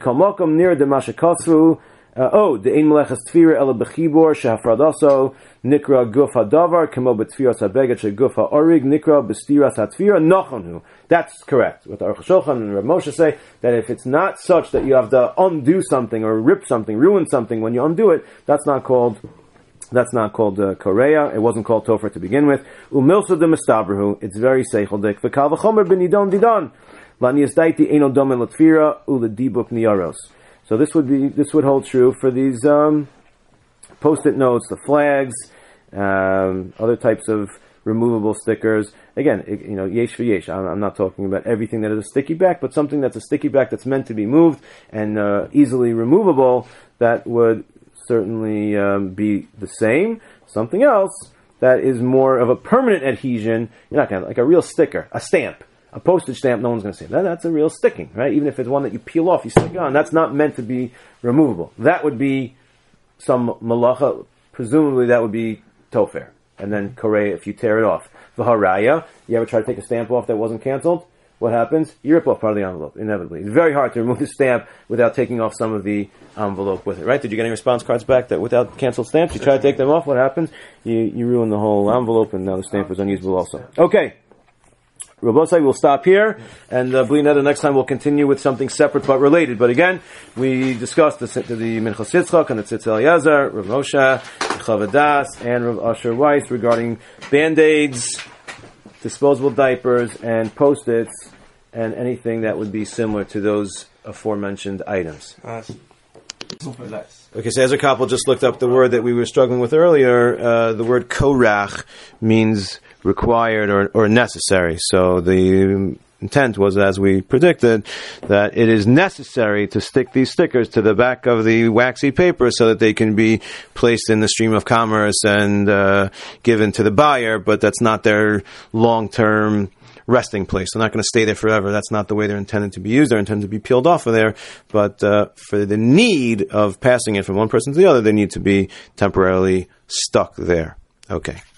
Uh, oh, the ein melechas tefira ela bechibor shehafradaso nikra guf hadavar kemo betfiras habeged sheguf haorig nikra bestiras hatfira nachonhu. That's correct. What the Aruch HaShulchan and Rav Moshe say, that if it's not such that you have to undo something or rip something, ruin something when you undo it, that's not called that's not called uh, korea. It wasn't called tofer to begin with. Umilsa de mistabrahu. It's very seicheldik. V'kal v'chomer b'nidon didon. Lanias daiti eino domen latfira uledibuk niyaros. So this would be this would hold true for these um, post-it notes, the flags, um, other types of removable stickers. Again, it, you know, yesh v'yesh. I'm, I'm not talking about everything that is a sticky back, but something that's a sticky back that's meant to be moved and uh, easily removable. That would certainly um, be the same. Something else that is more of a permanent adhesion. You're not gonna like a real sticker, a stamp. A postage stamp, no one's going to say that. That's a real sticking, right? Even if it's one that you peel off, you stick it on. That's not meant to be removable. That would be some malacha. Presumably, that would be tofer, and then korea if you tear it off. V'haraya, you ever try to take a stamp off that wasn't canceled? What happens? You rip off part of the envelope, inevitably. It's very hard to remove the stamp without taking off some of the envelope with it, right? Did you get any response cards back that without canceled stamps? You try to take them off, what happens? You you ruin the whole envelope, and now the stamp is unusable also. Okay. Rabosai, we'll stop here, and uh, the next time we'll continue with something separate but related. But again, we discussed the, the Minchas Yitzchak and the Tzitz Eliezer, Rav Moshe, Chavadas, and Rav Asher Weiss regarding Band-Aids, disposable diapers, and Post-its, and anything that would be similar to those aforementioned items. Okay, so Ezra Koppel just looked up the word that we were struggling with earlier. Uh, the word korach means required or, or necessary. So the intent was, as we predicted, that it is necessary to stick these stickers to the back of the waxy paper so that they can be placed in the stream of commerce and uh, given to the buyer, but that's not their long-term resting place. They're not going to stay there forever. That's not the way they're intended to be used. They're intended to be peeled off of there. But uh, for the need of passing it from one person to the other, they need to be temporarily stuck there. Okay.